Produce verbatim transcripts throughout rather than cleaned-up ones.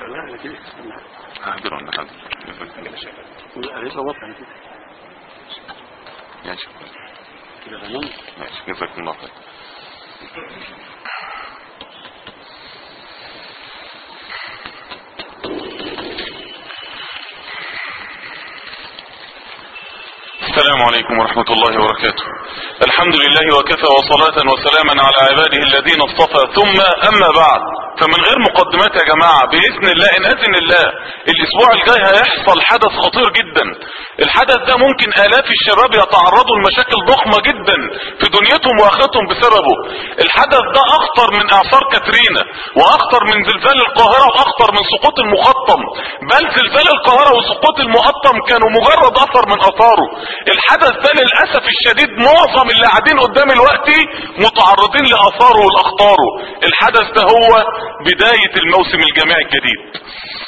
حاضر ولا حاضر ماشي ماشي جزاكم الله خير. السلام عليكم ورحمة الله وبركاته. الحمد لله وكفى وصلاة وسلاما على عباده الذين اصطفى، ثم أما بعد، فمن غير مقدمات يا جماعة بإذن الله إن أذن الله الأسبوع الجاي هيحصل حدث خطير جدا. الحدث ده ممكن آلاف الشباب يتعرضوا لمشاكل ضخمة جدا في دنيتهم وآخرتهم بسببه. الحدث ده أخطر من إعصار كاترينا، وأخطر من زلزال القاهرة، وأخطر من سقوط المقطم، بل زلزال القاهرة وسقوط المقطم كانوا مجرد أثر من أثاره. الحدث ده للأسف الشديد معظم اللي قاعدين قدام الوقت متعرضين لأثاره والأخطاره. الحدث ده هو بداية الموسم الجامعي الجديد.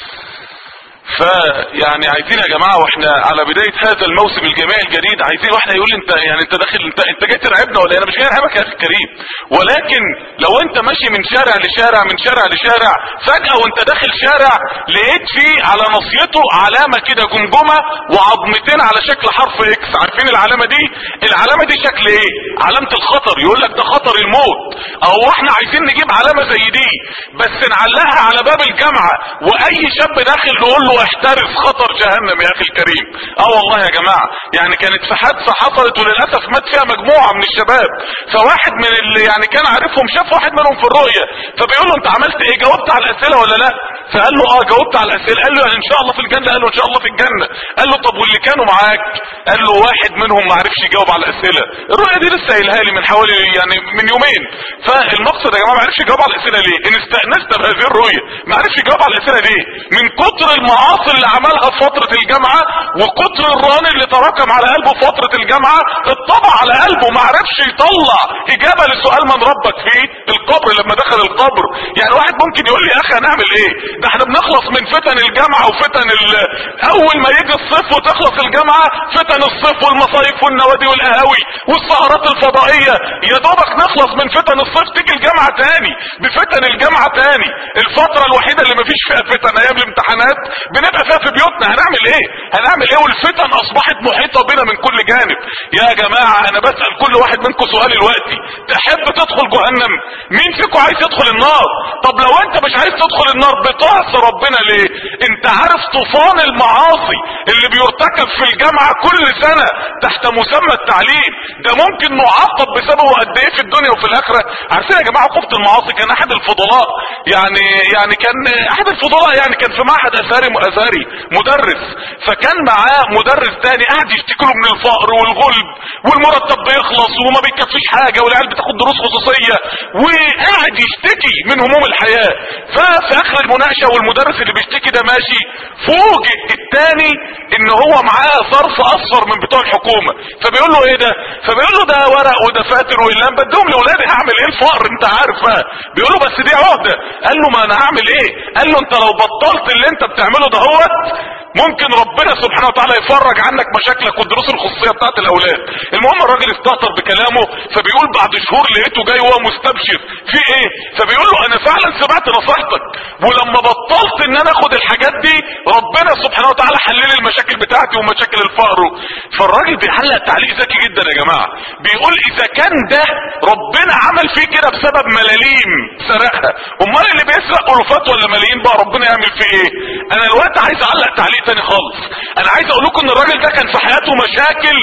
فيعني عايزين يا جماعه واحنا على بدايه هذا الموسم الجامعي الجديد، عايزين واحد يقول لي انت يعني انت داخل انت انت جاي ترعبنا ولا؟ انا مش جاي ارعبك يا اخي الكريم، ولكن لو انت ماشي من شارع لشارع من شارع لشارع فجاه وانت داخل شارع لقيت فيه على ناصيته علامه كده جمجمه وعظمتين على شكل حرف اكس، عارفين العلامه دي؟ العلامه دي شكل ايه؟ علامه الخطر. يقول لك ده خطر الموت. او احنا عايزين نجيب علامه زي دي بس نعلقها على باب الجامعه، واي شاب داخل نقول له احترس خطر جهنم يا اخي الكريم. اه والله يا جماعة، يعني كانت في حادثة حصلت وللأسف مات فيها مجموعة من الشباب، فواحد من اللي يعني كان عارفهم شاف واحد منهم في الرؤية، فبيقول له انت عملت ايه؟ جاوبت على الاسئلة ولا لا؟ فقال له اه جاوبت على الاسئلة. قال له يعني ان شاء الله في الجنة؟ قال له ان شاء الله في الجنة. قال له طب واللي كانوا معاك؟ قال له واحد منهم ما عرفش يجاوب على الاسئلة. الرؤية دي لسه قايلها لي من حوالي يعني من يومين. فالمقصد يا جماعة ما عرفش يجاوب على الاسئلة ليه؟ ان استأنست بهذه الرؤية ما عرفش يجاوب على الاسئلة ليه؟ من كتر المعاصي اللي عملها في فترة الجامعة وكتر الران اللي تراكم على قلبه في فترة الجامعة اتطبع على قلبه، ما عرفش يطلع اجابة لسؤال من ربك في القبر لما دخل القبر. يعني واحد ممكن يقول لي يا اخي هنعمل ايه؟ ده احنا بنخلص من فتن الجامعة وفتن ال... اول ما يجي الصيف وتخلص الجامعة فتن الصيف والمصايف والنوادي والقهاوي والسهرات الفضائية، يا دوبك نخلص من فتن الصيف تيجي الجامعة تاني بفتن الجامعة تاني. الفترة الوحيدة اللي مفيش فيها فتن ايام الامتحانات بنبقى فيها في بيوتنا. هنعمل ايه؟ هنعمل ايه والفتن اصبحت محيطة بنا من كل جانب. يا جماعة انا بسأل كل واحد منكم سؤال دلوقتي، تحب تدخل جهنم؟ مين فيكم عايز يدخل النار؟ طب لو انت مش عايز تدخل النار بتعصي ربنا ليه؟ انت عارف طوفان المعاصي اللي بيرتكب في الجامعة كل سنة تحت مسمى التعليم ده ممكن نعاقب بسببه قد ايه في الدنيا وفي الاخرة؟ عارفين يا جماعة عقوبة المعاصي؟ كان احد الفضلاء يعني يعني كان احد الفضلاء يعني كان في معهد اثاري ازهري مدرس، فكان معاه مدرس تاني قاعد يشتكي له من الفقر والغلب والمرتب بيخلص وما بيكفيش حاجه والعيال بتاخد دروس خصوصيه وقاعد يشتكي من هموم الحياه. ففي اخر المناقشه والمدرس اللي بيشتكي ده ماشي، فوجئ التاني ان هو معاه ظرف اصفر من بتوع الحكومه، فبيقول له ايه ده؟ فبيقول له ده ورق ودفاتر واقلام بدهم لاولادي، هعمل ايه؟ الفقر انت عارف بقى. بيقول له بس دي عهده. قال له ما انا هعمل ايه؟ قال له انت لو بطلت اللي انت بتعمله ده هو ممكن ربنا سبحانه وتعالى يفرج عنك مشاكلك والدروس الخصوصيه بتاعت الاولاد. المهم الراجل استهتر بكلامه، فبيقول بعد شهور لقيته جاي وهو مستبشر في ايه؟ فبيقول له انا فعلا سمعت نصيحتك ولما بطلت ان انا اخد الحاجات دي ربنا سبحانه وتعالى حل لي المشاكل بتاعتي ومشاكل الفقر. فالراجل بيعلق تعليق ذكي جدا يا جماعه، بيقول اذا كان ده ربنا عمل فيه كده بسبب ملاليم سرقها، امال اللي بيسرق الوفات ولا ملايين بقى ربنا يعمل فيه ايه؟ انا الوقت عايز اعلق تعليق تاني خالص. انا عايز اقول لكم ان الراجل ده كان في حياته مشاكل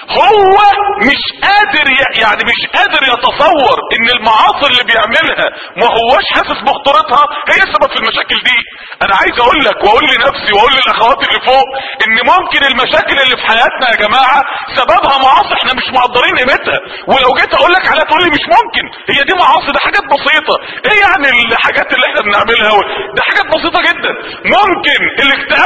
هو مش قادر يعني مش قادر يتصور ان المعاصي اللي بيعملها ما هوش حاسس بخطورتها هي السبب في المشاكل دي. انا عايز اقول لك واقول لنفسي واقول للاخوات اللي فوق ان ممكن المشاكل اللي في حياتنا يا جماعه سببها معاصي احنا مش مقدرين قيمتها، ولو جيت اقول لك عليها تقول لي مش ممكن، هي دي معاصي؟ ده حاجات بسيطه. ايه يعني الحاجات اللي احنا بنعملها؟ ده حاجات بسيطه جدا. ممكن الاكتئاب اللي عنده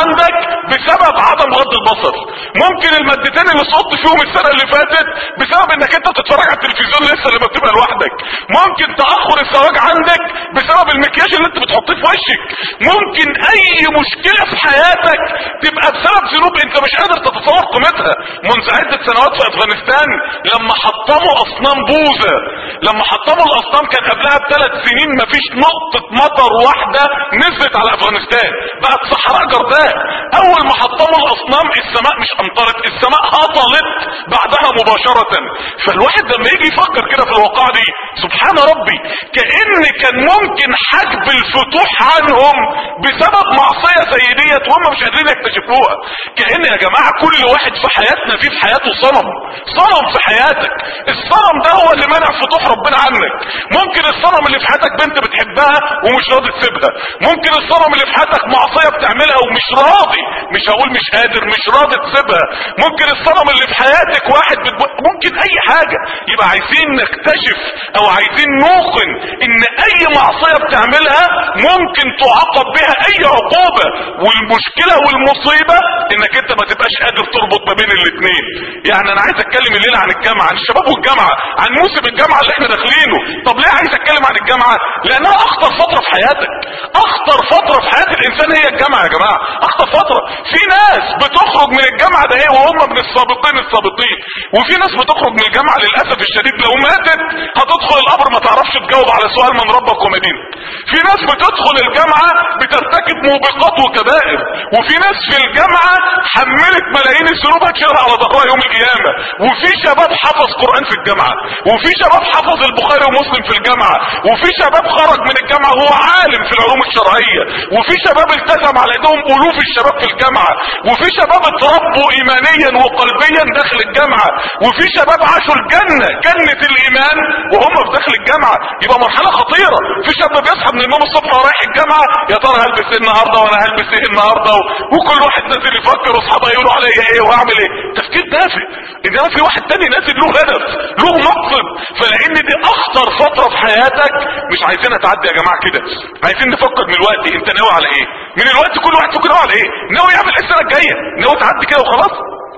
عندك بسبب عدم غض البصر، ممكن المادتين اللي سقطت فيهم السنه اللي فاتت بسبب انك انت بتتفرج على التلفزيون لسه لما بتبقى لوحدك، ممكن تاخر الزواج عندك بسبب المكياج اللي انت بتحطيه في وشك، ممكن اي مشكله في حياتك تبقى بسبب ذنوب انت مش قادر تتصور قيمتها. منذ عده سنوات في افغانستان لما حطموا اصنام بوذا، لما حطموا الاصنام كان قبلها بثلاث سنين مفيش نقطه مطر واحده نزلت على افغانستان، بقت صحراء جرداء. اول ما حطموا الاصنام السماء مش امطرت، السماء هطلت بعدها مباشره. فالواحد لما يجي يفكر كده في الواقعه دي سبحان ربي، كأن كان ممكن حجب الفتوح عنهم بسبب معصيه زي ديت وهم مش قادرين يكتشفوها. كأن يا جماعه كل واحد في حياتنا فيه في حياته صنم، صنم في حياتك، الصنم ده هو اللي منع فتوح ربنا عنك. ممكن الصنم اللي في حياتك بنت بتحبها ومش راضي تسيبها، ممكن الصنم اللي في حياتك معصيه بتعملها ومش راضي، مش هقول مش قادر، مش راضي تسيبها، ممكن الصنم اللي في حياتك واحد بتب... ممكن اي حاجه. يبقى عايزين نكتشف او عايزين نوقن ان اي معصيه بتعملها ممكن تعاقب بها اي عقوبه، والمشكله والمصيبه انك انت ما تبقاش قادر تربط ما بين الاثنين. يعني انا عايز اتكلم الليله عن الجامعه، عن الشباب والجامعه، عن موسم الجامعه اللي احنا داخلينه. طب ليه عايز اتكلم عن الجامعه؟ لانها اخطر فتره في حياتك، اخطر فتره في حياه الانسان هي الجامعه يا جماعه، اخطر فتره. في ناس بتخرج من الجامعه ده ايه وهم من السابقين السابقين، وفي ناس بتخرج من الجامعه للاسف الشديد لو ماتت هتدخل القبر ما تعرفش تجاوب على سؤال من ربك ومدينك. في ناس بتدخل الجامعه بترتكب موبقات وكبائر، وفي ناس في الجامعه حملت ملايين الذنوب هتشيلها على ظهرها يوم القيامه، وفي شباب حفظ قران في الجامعه، وفي شباب حفظ البخاري ومسلم في الجامعه، وفي شباب خرج من الجامعه وهو عالم في العلوم الشرعيه، وفي شباب التزم على ايدهم الوف الشباب في الجامعه، وفي شباب اتربوا ايمانيا وقلبيا داخل الجامعه، وفي شباب عاشوا الجنه جنه الايمان وهم في داخل الجامعه. يبقى مرحله خطيره. في شاب بيصحى من النوم الصبح ورايح الجامعه، يا ترى هلبس ايه النهارده وانا هلبس ايه النهارده، وكل واحد نازل يفكر واصحابه يقولوا عليا ايه واعمل ايه. تفكير تافه. انما في واحد تاني نازل له هدف، له مقصد. فلان دي اخطر فتره في حياتك مش عايزينها تعدي يا جماعه كده. عايزين نفكر من الوقت انت ناوي على ايه، من الوقت كل واحد فيكم ناوي على ايه، ناوي يعمل ايه السنه الجايه، ناوي تعدي كده وخلاص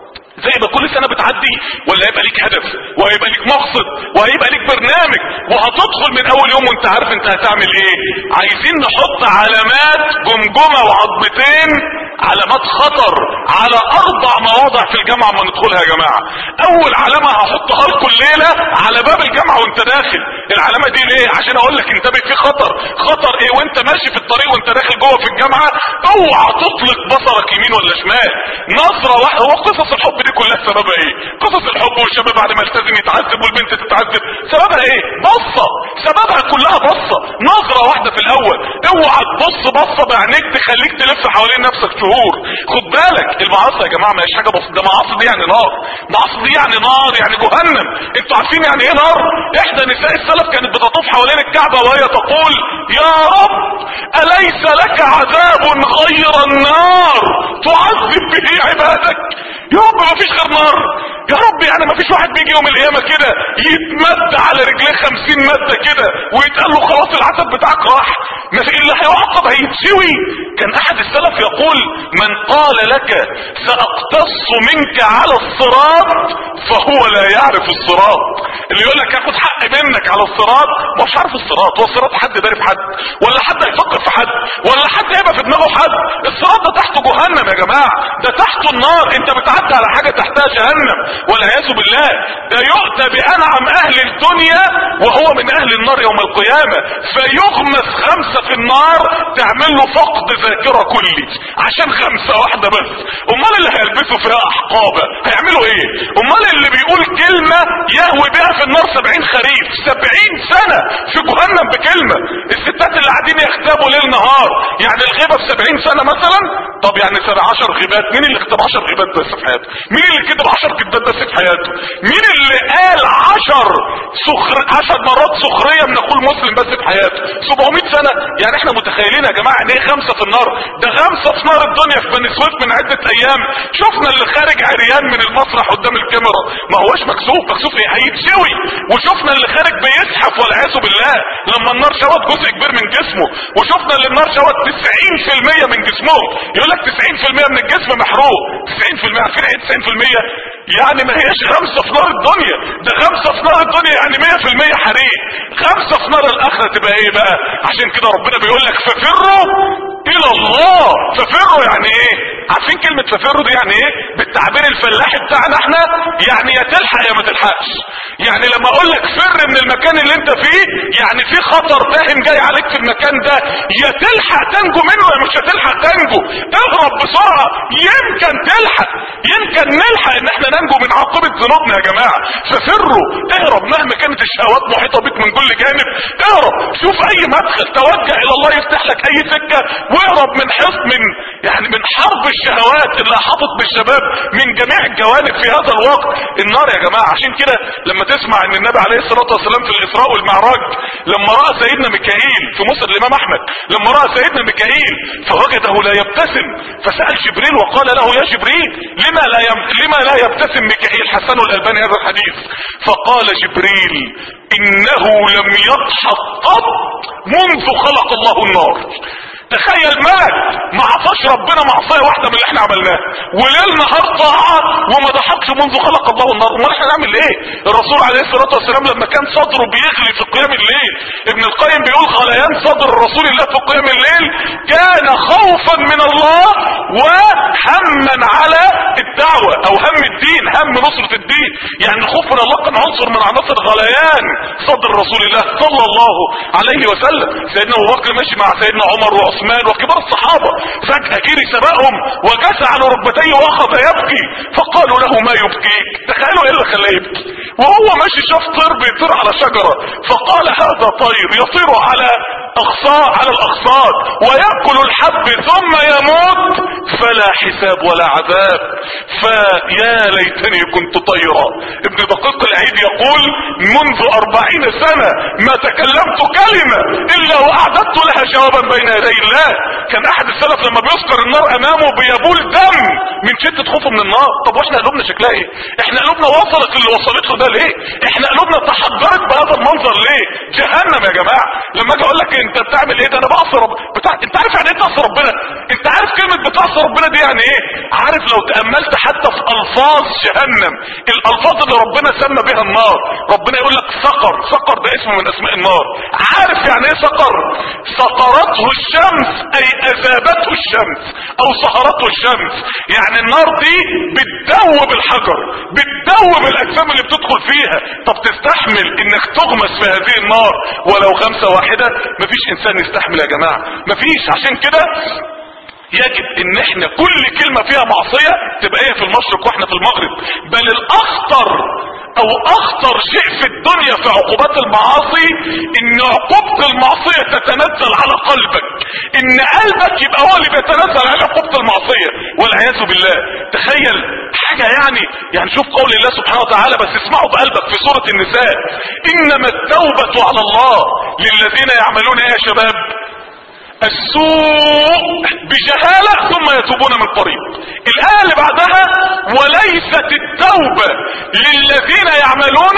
زي ما كل سنه بتعدي، ولا هيبقى ليك هدف وهيبقى ليك مقصد وهيبقى ليك برنامج وهتدخل من اول يوم وانت عارف انت هتعمل ايه. عايزين نحط علامات جمجمه وعظمتين، علامات خطر على اربع مواضع في الجامعه اما ندخلها يا جماعه. اول علامه هحطها لكم الليله على باب الجامعه وانت داخل. العلامه دي ليه؟ عشان اقول لك انتبه في خطر. خطر ايه؟ وانت ماشي في الطريق وانت داخل جوه في الجامعه اوعى تطلق بصرك يمين ولا شمال. نظره واحده. هو قصص الحب دي كلها سببها ايه؟ قصص الحب والشباب بعد ما التزم يتعذب والبنت تتعذب، سببها ايه؟ بصه. سببها كلها بصه، نظره واحده في الاول. اوعى تبص بصه بعينيك تخليك تلف حوالين نفسك شهور. خد بالك المعاصي يا جماعه ما هيش حاجه بسيطه، ده معاصي دي يعني نار، معاصي دي يعني نار، يعني جهنم. انتوا عارفين يعني ايه نار؟ احدى نساء السلف كانت بتطوف حوالين الكعبه وهي تقول يا رب اليس لك عذاب غير النار تعذب به عبادك؟ يا رب ما فيش غير نار. يا رب يعني ما فيش واحد بيجي يوم القيامه كده يتمد على رجليه خمسين مده كده ويتقال له خلاص العذاب بتاعك راح، ما في اللي هيعاقب هيتسوي. كان احد السلف يقول من قال لك ساقتص منك على الصراط فهو لا يعرف الصراط. اللي يقول لك هاخد حق منك على الصراط مش عارف الصراط. هو الصراط حد داري في حد ولا حد هيفكر في حد ولا حد هيبقى في دماغه حد؟ الصراط ده تحته جهنم يا جماعه، ده تحته النار. انت بتعدي على حاجه تحتها جهنم والعياذ بالله. ده يؤتى بانعم اهل الدنيا وهو من اهل النار يوم القيامه فيغمس خمسه في النار تعمل له فقد ذاكره كلي عشان خمسه واحده بس. امال اللي هيلبسوا فيها احقابه هيعملوا ايه؟ امال اللي بيقول كلمه يهوي بها في النار سبعين خريف، سبعين سنه في جهنم بكلمه. الستات اللي قاعدين يغتابوا ليل نهار، يعني الغيبه في سبعين سنه مثلا، طب يعني سبع عشر غيبات مين اللي كتب عشر غيبات بس في حياته؟ مين اللي كتب عشر كتابات بس في حياته؟ مين اللي قال عشر سخر عشر مرات سخريه من اخوه المسلم بس في حياته؟ سبعمائة سنه. يعني احنا متخيلين يا جماعه ان ايه خمسه في النار؟ ده خمسه في نار الدنيا في بني سويف من عده ايام. شفنا اللي خارج عريان من المسرح قدام الكاميرا، ما هوش مكسوف، مكسوف ايه؟ هيتشوي. وشفنا اللي خارج بيزحف والعياذ بالله لما النار شوت جزء كبير من جسمه. وشفنا اللي النار شوت تسعين في المية من جسمهم. يقول لك تسعين في المية من الجسم محروق. تسعين في المية عارفين ايه تسعين في المية؟ يعني ما هيش خمسه في نار الدنيا، ده خمسه في نار الدنيا يعني مية في المية حريق. خمسه في نار الاخره تبقى ايه بقى؟ عشان كده ربنا بيقول لك ففروا الى الله. ففروا يعني ايه؟ عارفين كلمه ففروا دي يعني ايه بالتعبير الفلاحي بتاعنا احنا؟ يعني يا تلحق يا ما تلحقش. يعني لما اقول لك فر من المكان اللي انت فيه، يعني في خطر داهم جاي عليك في المكان ده، يا تلحق تنجو منه يا مش هتلحق تنجو. اهرب بسرعه يمكن تلحق، يمكن نلحق ان احنا ننجو من عاقبه ذنوبنا يا جماعه. ففروا، اهرب مهما كانت الشهوات محيطه بك من كل جانب. اهرب، شوف اي مدخل، توجه الى الله يفتح لك اي سكه، واهرب من حصن من يعني من حرب الشهوات اللي احاطت بالشباب من جميع الجوانب في هذا الوقت. النار يا جماعه. عشان كده لما تسمع ان النبي عليه الصلاه والسلام في الاسراء والمعراج لما راى سيدنا ميكائيل في مسند الامام احمد، لما راى سيدنا ميكائيل فوجده لا يبتسم، فسال جبريل وقال له يا جبريل لما لا يم... لما لا يبتسم ميكائيل؟ حسن الالباني هذا الحديث. فقال جبريل انه لم يضحك قط منذ خلق الله النار. تخيل ملك ما عصاش ربنا معصيه واحده من اللي احنا عملناها، وليل نهار طاعه وما ضحكش منذ خلق الله النار. امال احنا نعمل ايه؟ الرسول عليه الصلاه والسلام لما كان صدره بيغلي في قيام الليل، ابن القيم بيقول غليان صدر رسول الله في قيام الليل كان خوفا من الله وهما على الدعوه او هم الدين، هم نصره الدين. يعني الخوف من الله كان عنصر من عناصر غليان صدر رسول الله صلى الله عليه وسلم. سيدنا ابو بكر ماشي مع سيدنا عمر وعثمان وكبار الصحابة، فجأة كيري سبقهم وجس على ركبتيه واخذ يبكي، فقالوا له ما يبكيك؟ تخيلوا ايه اللي خلاه يبكي وهو ماشي شاف طير بيطير على شجرة، فقال هذا طير يطير على اغصان على الاغصان ويأكل الحب ثم يموت فلا حساب ولا عذاب، فيا ليتني كنت طيرا. ابن دقيق العيد يقول منذ أربعين سنة ما تكلمت كلمة الا واعددت لها جوابا بين يدي الله. كان احد السلف لما بيذكر النار امامه بيبول دم من شدة خوفه من النار. طب واحنا قلوبنا شكلها ايه؟ احنا قلوبنا وصلت اللي وصلت له ده ليه؟ احنا قلوبنا تحضرت بهذا المنظر ليه؟ جهنم يا جماعه. لما اجي اقول لك انت بتعمل ايه؟ ده انا بعصي رب بتاع... انت عارف يعني ايه تعصي ربنا؟ انت عارف كلمه بتعصي ربنا دي يعني ايه؟ عارف لو تاملت حتى في الفاظ جهنم، الالفاظ اللي ربنا سمى بها النار، ربنا يقول لك سقر، سقر ده اسم من اسماء النار. عارف يعني ايه سقر؟ سقرته الشمس اي اذابته الشمس او سهرته الشمس. يعني النار دي بتدوب الحجر، بتدوب الاجسام اللي بتدخل فيها. طب تستحمل انك تغمس في هذه النار ولو خمسة واحدة؟ مفيش انسان يستحمل يا جماعة، مفيش. عشان كده يجب ان احنا كل كلمة فيها معصية تبقى هي في المشرق واحنا في المغرب. بل الاخطر او اخطر شيء في الدنيا في عقوبات المعاصي ان عقوبة المعصية تتنزل على قلبك، ان قلبك يبقى هو اللي بيتنزل على عقوبة المعصية والعياذ بالله. تخيل حاجة يعني يعني شوف قول الله سبحانه وتعالى، بس اسمعوا بقلبك في سورة النساء: انما التوبة على الله للذين يعملون ايه يا شباب؟ السوء بجهالة ثم يتوبون من قريب. الآية اللي بعدها: وليست التوبة للذين يعملون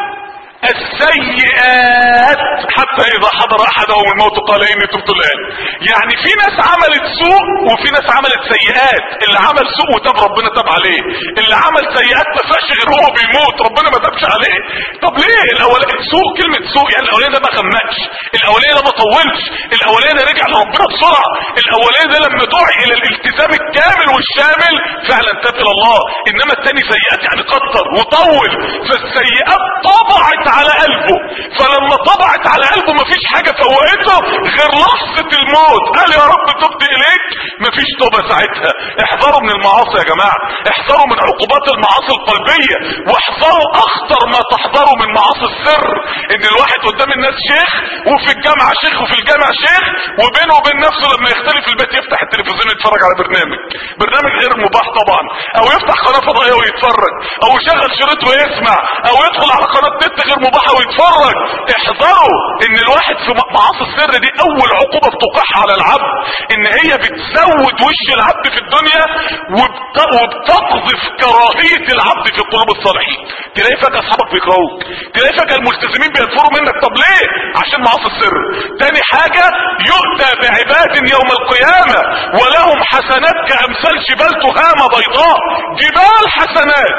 السيئات حتى اذا حضر احدهم الموت قال اني تبت الان. يعني في ناس عملت سوء وفي ناس عملت سيئات. اللي عمل سوء وتاب ربنا تاب عليه، اللي عمل سيئات ما فيهاش غير هو بيموت ربنا ما تابش عليه. طب ليه الاولاني سوء؟ كلمه سوء يعني الاولاني ده ما خمقش، الاولاني ده ما طولش، الاولاني رجع لربنا بسرعه، الاولاني ده لما دعي الى الالتزام الكامل والشامل فعلا تاب الى الله. انما الثاني سيئات يعني كتر وطول، فالسيئات طبعت على قلبه، فلما طبعت على قلبه مفيش حاجة فوقته غير لحظة الموت. قال يا رب تبت اليك، مفيش توبة ساعتها. احذروا من المعاصي يا جماعة، احذروا من عقوبات المعاصي القلبية، واحذروا اخطر ما تحذروا من معاصي السر. ان الواحد قدام الناس شيخ وفي الجامعة شيخ وفي الجامعة شيخ، وبينه وبين نفسه لما يختلف البيت يفتح يفتح التلفزيون يتفرج على برنامج برنامج غير مباح طبعا، او يفتح قناه فضائيه ويتفرج، او يشغل شريط ويسمع، او يدخل على قناه نت غير مباحه ويتفرج. احذروا ان الواحد في معاصي السر دي اول عقوبه بتوقعها على العبد ان هي بتزود وش العبد في الدنيا وبت... وبتقذف كراهيه العبد في قلوب الصالحين. تلاقي فجاه اصحابك بيكرهوك، تلاقي فجاه الملتزمين بيكفروا منك. طب ليه؟ عشان معاصي السر. تاني حاجه يؤتى بعباد يوم القيامه ولهم حسنات كامثال جبال تهامه بيضاء، جبال حسنات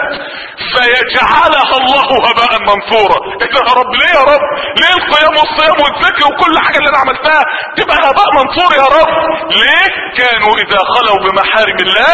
فيجعلها الله هباء منثورا. ايه يا رب؟ ليه يا رب؟ ليه القيام والصيام والذكر وكل حاجه اللي انا عملتها تبقى هباء منثور يا رب؟ ليه؟ كانوا اذا خلوا بمحارم الله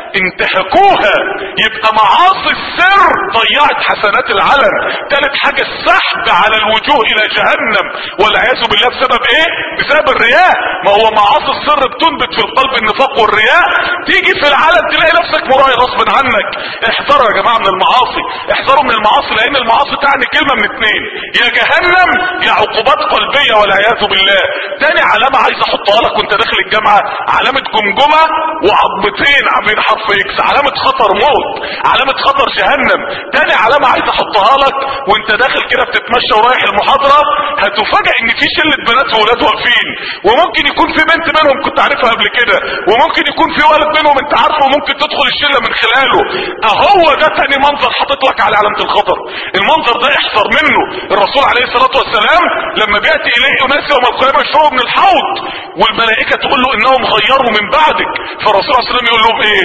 انتهكوها. يبقى معاصي السر ضيعت حسنات العلن. ثالث حاجه السحب على الوجوه الى جهنم والعياذ بالله. بسبب ايه؟ بسبب الرياء. ما هو معاصي السر بتنبت في القلب النفاق والرياء، تيجي في العلن تلاقي نفسك مراعي غصب عنك. احذروا يا جماعه من المعاصي، احذروا من المعاصي، لان المعاصي تعني كلمه من اتنين، يا جهنم يا عقوبات قلبيه والعياذ بالله. تاني علامه عايز احطها لك وانت داخل الجامعه، علامه جمجمه وعضمتين عاملين حرف اكس، علامه خطر موت، علامه خطر جهنم. تاني علامه عايز احطها لك وانت داخل كده بتتمشى ورايح المحاضره، هتفاجئ ان في شله بنات وولاد واقفين، وممكن يكون في بنت منهم كنت عارفها قبل كده، وممكن يكون في ولد منهم انت عارفه وممكن تدخل الشله من خلاله. اهو ده تاني منظر حاطط لك على علامه الخطر. المنظر ده احذر منه. الرسول عليه الصلاه والسلام لما بياتي اليه اناس يوم القيامه يشربوا من الحوض والملائكه تقول له انهم غيروا من بعدك، فالرسول عليه الصلاه والسلام يقول لهم ايه؟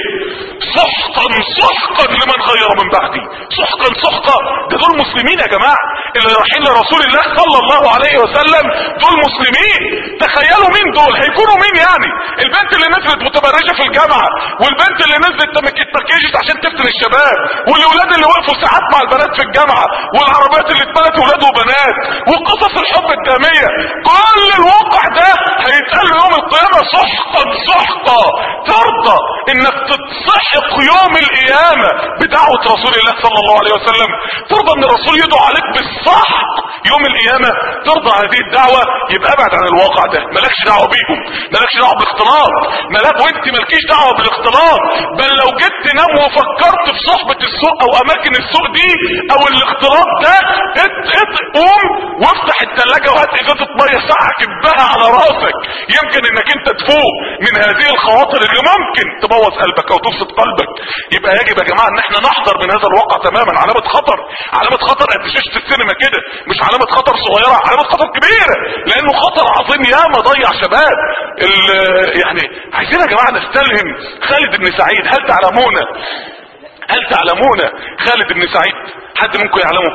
سحقا سحقا لمن غير من بعدي. سحقا سحقا. ده دول مسلمين يا جماعه اللي رايحين لرسول الله صلى الله عليه وسلم، دول مسلمين. تخيلوا مين دول؟ هيكونوا مين يعني؟ البنت اللي نزلت متبرجه في الجامعه، والبنت اللي نزلت تمكيجت عشان تفتن الشباب، والاولاد اللي وقفوا ساعات مع البنات في الجامعه، والعربيات اللي اتملت ولاد وبنات، وقصص الحب الداميه. كل الواقع ده هيتقال يوم القيامه سحقا سحقا. ترضى انك تتسحق يوم القيامه بدعوه رسول الله صلى الله عليه وسلم؟ ترضى ان الرسول يدعو عليك بالسحق يوم القيامه؟ ترضى هذه الدعوه؟ يبقى ابعد عن الواقع ده، مالكش دعوه بيهم، مالكش دعوه بالاختلاط، مالك وانت مالكيش دعوه بالاختلاط. بل لو جيت تنام وفكرت في صحبه السوق او اماكن السوق دي او الاختلاط ده، ات ات قوم وافتح الثلاجه وهات ازازه ميه ساقعه كبها على راسك، يمكن انك انت تفوق من هذه الخواطر اللي ممكن تبوظ قلبك او تفسد قلبك. يبقى يجب يا جماعه ان احنا نحذر من هذا الواقع تماما. علامه خطر، علامه خطر قد شاشه السينما كده، مش علامه خطر صغيره، علامه خطر كبيره، لانه خطر عظيم ياما ضيع شباب. يعني عايزين يا جماعه نستلهم خالد بن سعيد. هل تعلمون هل تعلمون خالد بن سعيد؟ حد منكم يعلمه؟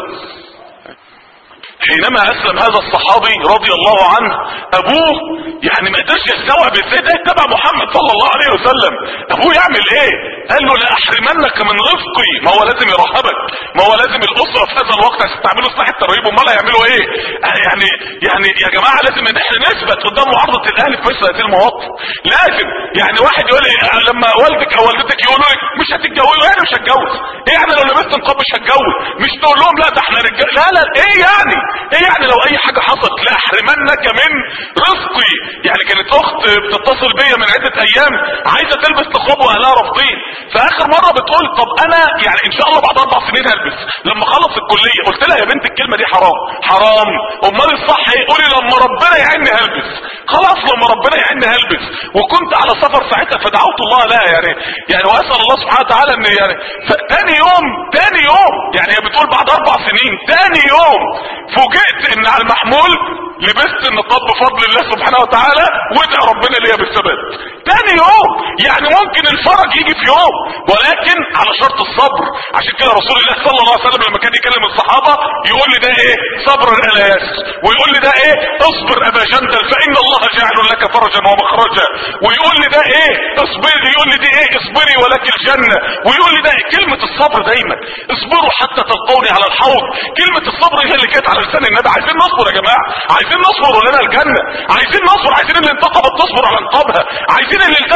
حينما اسلم هذا الصحابي رضي الله عنه، ابوه يعني ما قدرش يستوعب ازاي ده يتبع محمد صلى الله عليه وسلم. ابوه يعمل ايه؟ قال له لا احرمنك من رفقي. ما هو لازم يرهبك، ما هو لازم الاسره في هذا الوقت عشان تعملوا سلاح الترهيب، امال هيعملوا ايه؟ يعني يعني يا جماعه لازم ان احنا نثبت قدام معارضه الاهل في مثل هذه المواقف. لازم يعني واحد يقول لي لما والدك او والدتك يقولوا لك مش هتتجوزوا، يعني مش هتجوز ايه؟ يعني لو لبست نقاب مش هتجوز؟ مش تقول لهم لا ده احنا رجال؟ لا لا ايه يعني؟ ايه يعني لو اي حاجه حصلت؟ لا احرمنك من رزقي. يعني كانت اخت بتتصل بيا من عده ايام عايزه تلبس نقاب واهلها رافضين، فاخر مره بتقول طب انا يعني ان شاء الله بعد اربع سنين هلبس لما اخلص الكليه. قلت لها يا بنت الكلمه دي حرام. حرام؟ امال الصح ايه؟ قولي لما ربنا يعيني هلبس. خلاص لما ربنا يعيني هلبس. وكنت على سفر ساعتها فدعوت الله لها يعني يعني واسال الله سبحانه وتعالى ان يعني تاني يوم تاني يوم يعني هي بتقول بعد اربع سنين، تاني يوم فوجئت ان على المحمول لبست النقاب بفضل الله سبحانه وتعالى، وادعي ربنا ليا بالثبات. تاني يوم يعني ممكن الفرج يجي في يوم، ولكن على شرط الصبر. عشان كده رسول الله صلى الله عليه وسلم لما كان يكلم الصحابه يقول لي ده ايه؟ صبر على ياسر. ويقول لي ده ايه؟ اصبر ابا جندل فان الله جاعل لك فرجا ومخرجا. ويقول لي ده ايه؟ اصبري. يقول لي دي ايه؟ اصبري ولك الجنه. ويقول لي ده إيه؟ كلمه الصبر دايما، اصبروا حتى تلقوني على الحوض. كلمه الصبر هي اللي كانت على لسان النبي. عايزين نصبر يا جماعه، عايزين نصبر ولنا الجنه، عايزين نصبر، عايزين اللي انتقبت تصبر على انقابها، عايزين اللي التزم يصبر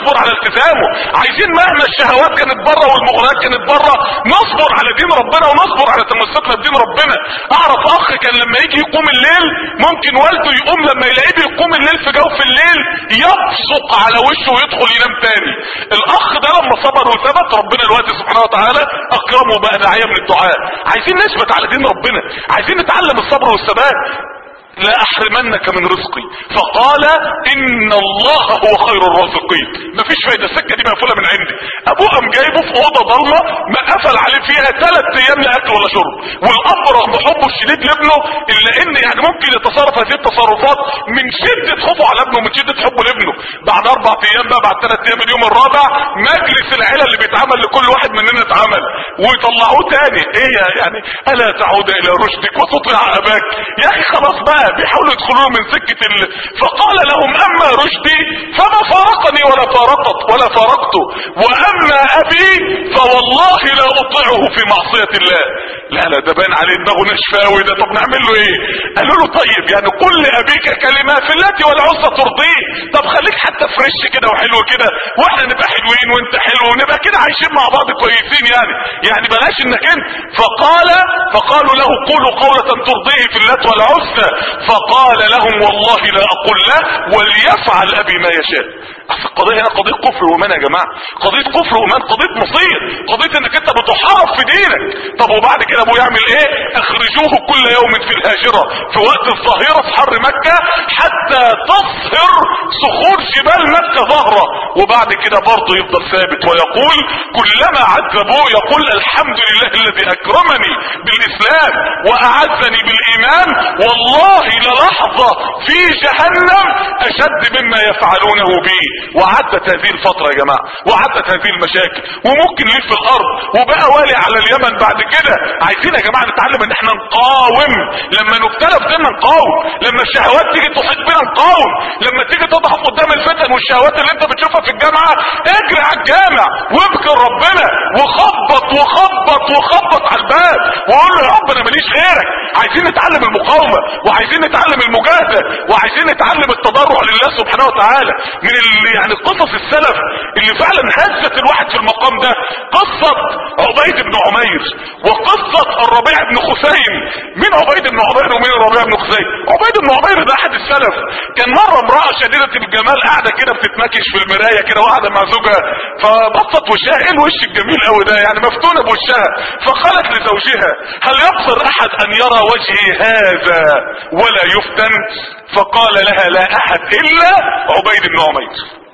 نصبر على التزامه. عايزين مهما الشهوات كانت بره والمغريات كانت بره نصبر على دين ربنا ونصبر على تمسكنا بدين ربنا. اعرف اخ كان لما يجي يقوم الليل ممكن والده يقوم لما يلاقيه بيقوم الليل في جوف الليل يبصق على وشه ويدخل ينام تاني. الاخ ده لما صبر وثبت ربنا الوقت سبحانه وتعالى اكرمه بقى داعيه من الدعاء. عايزين نثبت على دين ربنا، عايزين نتعلم الصبر والثبات. لا احرمنك من رزقي فقال ان الله هو خير الرازقين. مفيش فايده، السكه دي مقفوله من عندي. ابوه قام جايبه في اوضه ضلمه ما قفل عليه فيها ثلاث ايام لا اكل ولا شرب. والاب رغم حبه الشديد لابنه الا ان يعني ممكن يتصرف هذه التصرفات من شده حبه على ابنه، من شده حبه لابنه. بعد اربع ايام بقى، بعد ثلاث ايام اليوم الرابع مجلس العيله اللي بيتعمل لكل واحد مننا اتعمل ويطلعوه تاني. ايه يعني الا تعود الى رشدك وتطيع اباك؟ يا اخي خلاص بقى بيحاولوا يدخلوا من سكة ال... فقال لهم اما رشدي فما فارقني ولا فارقت ولا فارقته واما ابي فوالله لا اطيعه في معصية الله. لا لا ده باين عليه دماغه نشفاوي ده. طب نعمل له ايه؟ قالوا له طيب يعني قل لابيك كلمة في اللاتي والعزى ترضيه. طب خليك حتى فريش كده وحلو كده واحنا نبقى حلوين وانت حلو ونبقى كده عايشين مع بعض كويسين يعني يعني بلاش انك انت. فقال فقالوا له قولوا قولة ترضيه في اللات والعزى. فقال لهم والله لا اقول له وليفعل ابي ما يشاء. اصل القضيه هنا قضيه كفر وايمان يا جماعه، قضيه كفر وايمان، قضيه مصير، قضيه انك انت بتحارب في دينك. طب وبعد كده ابوه يعمل ايه؟ اخرجوه كل يوم في الهاجره في وقت الظهيره في حر مكه حتى تصهر صخور جبال مكه ظهره. وبعد كده برضه يفضل ثابت ويقول كلما عذبوه يقول الحمد لله الذي اكرمني بالاسلام واعزني بالايمان والله للحظة في جهنم اشد مما يفعلونه بي. وعدت هذه الفترة يا جماعة، وعدت هذه المشاكل وممكن ليه في الارض وبقى والي على اليمن بعد كده. عايزين يا جماعة نتعلم ان احنا نقاوم لما نبتلى في ديننا، نقاوم لما الشهوات تيجي تحيط بنا، نقاوم لما تيجي تضعف قدام الفتن والشهوات اللي انت بتشوفها في الجامعة. اجري على الجامع واذكر ربنا وخبط وخبط وخبط على الباب وقول له يا رب انا ماليش غيرك. عايزين نتعلم المقاومة وعايزين نتعلم المجاهدة وعايزين نتعلم التضرع لله سبحانه وتعالى. من اللي يعني قصص السلف اللي فعلا هزت الواحد في المقام ده قصة عبيد بن عمير وقصة الربيع بن خثيم. مين عبيد بن عمير ومين الربيع بن خثيم؟ عبيد بن عمير ده احد السلف. كان مرة امرأة شديدة الجمال قاعدة كده بتتمكش في المراية كده وقاعدة مع زوجها فبصت وشها، ايه الوش الجميل قوي ده يعني مفتونة بوشها. فقالت لزوجها هل يقصر احد ان يرى وجهي هذا ولا يفتن؟ فقال لها لا احد الا عبيد بن عمير.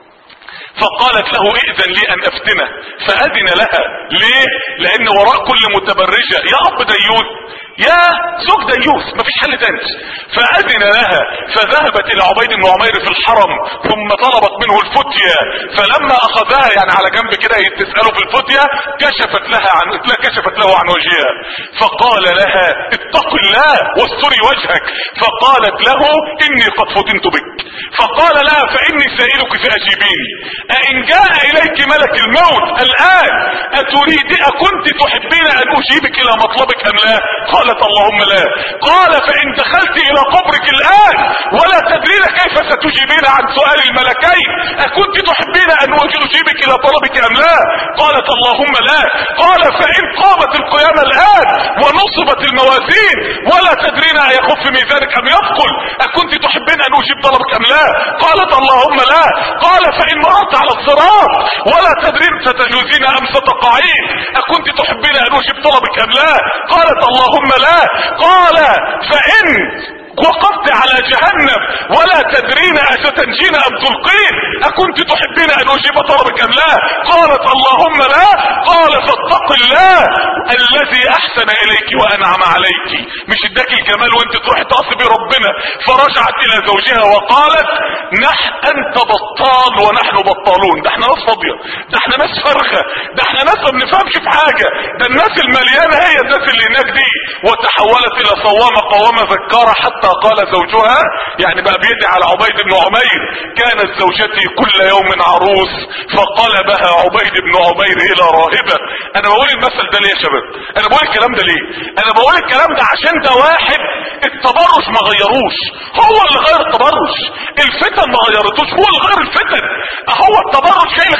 فقالت له ائذن لي ان افتنه فاذن لها. ليه؟ لان وراء كل متبرجة يا اب ديوث يا زوج ديوث مفيش حل تاني. فاذن لها فذهبت الى عبيد بن عمير في الحرم ثم طلبت منه الفتية. فلما اخذها يعني على جنب كده تسأله في الفتية كشفت لها عن لا كشفت له عن وجهها. فقال لها اتق الله واستري وجهك. فقالت له اني قد فتنت بك. فقال لها فاني سائلك فاجيبيني أئن جاء إليك ملك الموت الآن أتريد أكنت تحبين أن أجيبك إلى مطلبك أم لا؟ قالت اللهم لا. قال فإن دخلت إلى قبرك الآن ولا تدرين كيف ستجيبين عن سؤال الملكين أكنت تحبين أن أجيبك إلى طلبك أم لا؟ قالت اللهم لا. قال فإن قامت القيامة الآن ونصبت الموازين ولا تدرين أيخف ميزانك أم يثقل أكنت تحبين أن أجيب طلبك أم لا؟ قالت اللهم لا. قال فإن مررت على الصراط ولا تدرين ستجوزين ام ستقعين اكنت تحبين ان اجيب طلبك ام لا؟ قالت اللهم لا. قال فان وقفت على جهنم ولا تدرين أستنجين أم تلقين أكنت تحبين أن أجيب طلبك أم لا؟ قالت اللهم لا. قال فاتق الله الذي أحسن إليك وأنعم عليك. مش اداك الجمال وانت تروح تعصبي ربنا. فرجعت إلى زوجها وقالت نحن أنت بطال ونحن بطالون. ده احنا ناس فاضية، ده احنا ناس فرخة، ده احنا ناس ما بنفهمش في حاجة، ده الناس المليانة هي الناس اللي هناك دي. وتحولت إلى صوامة قوامة ذكارة حتى قال زوجها يعني بقى بيدعي على عبيد بن عمير كانت زوجتي كل يوم عروس فقلبها عبيد بن عمير الى راهبة. انا بقول المثل ده ليه يا شباب؟ انا بقول الكلام ده ليه؟ انا بقول الكلام ده عشان ده واحد التبرج ما غيروش، هو اللي غير التبرج. الفتن ما غيرتوش، هو اللي غير الفتن. هو التبرج جاي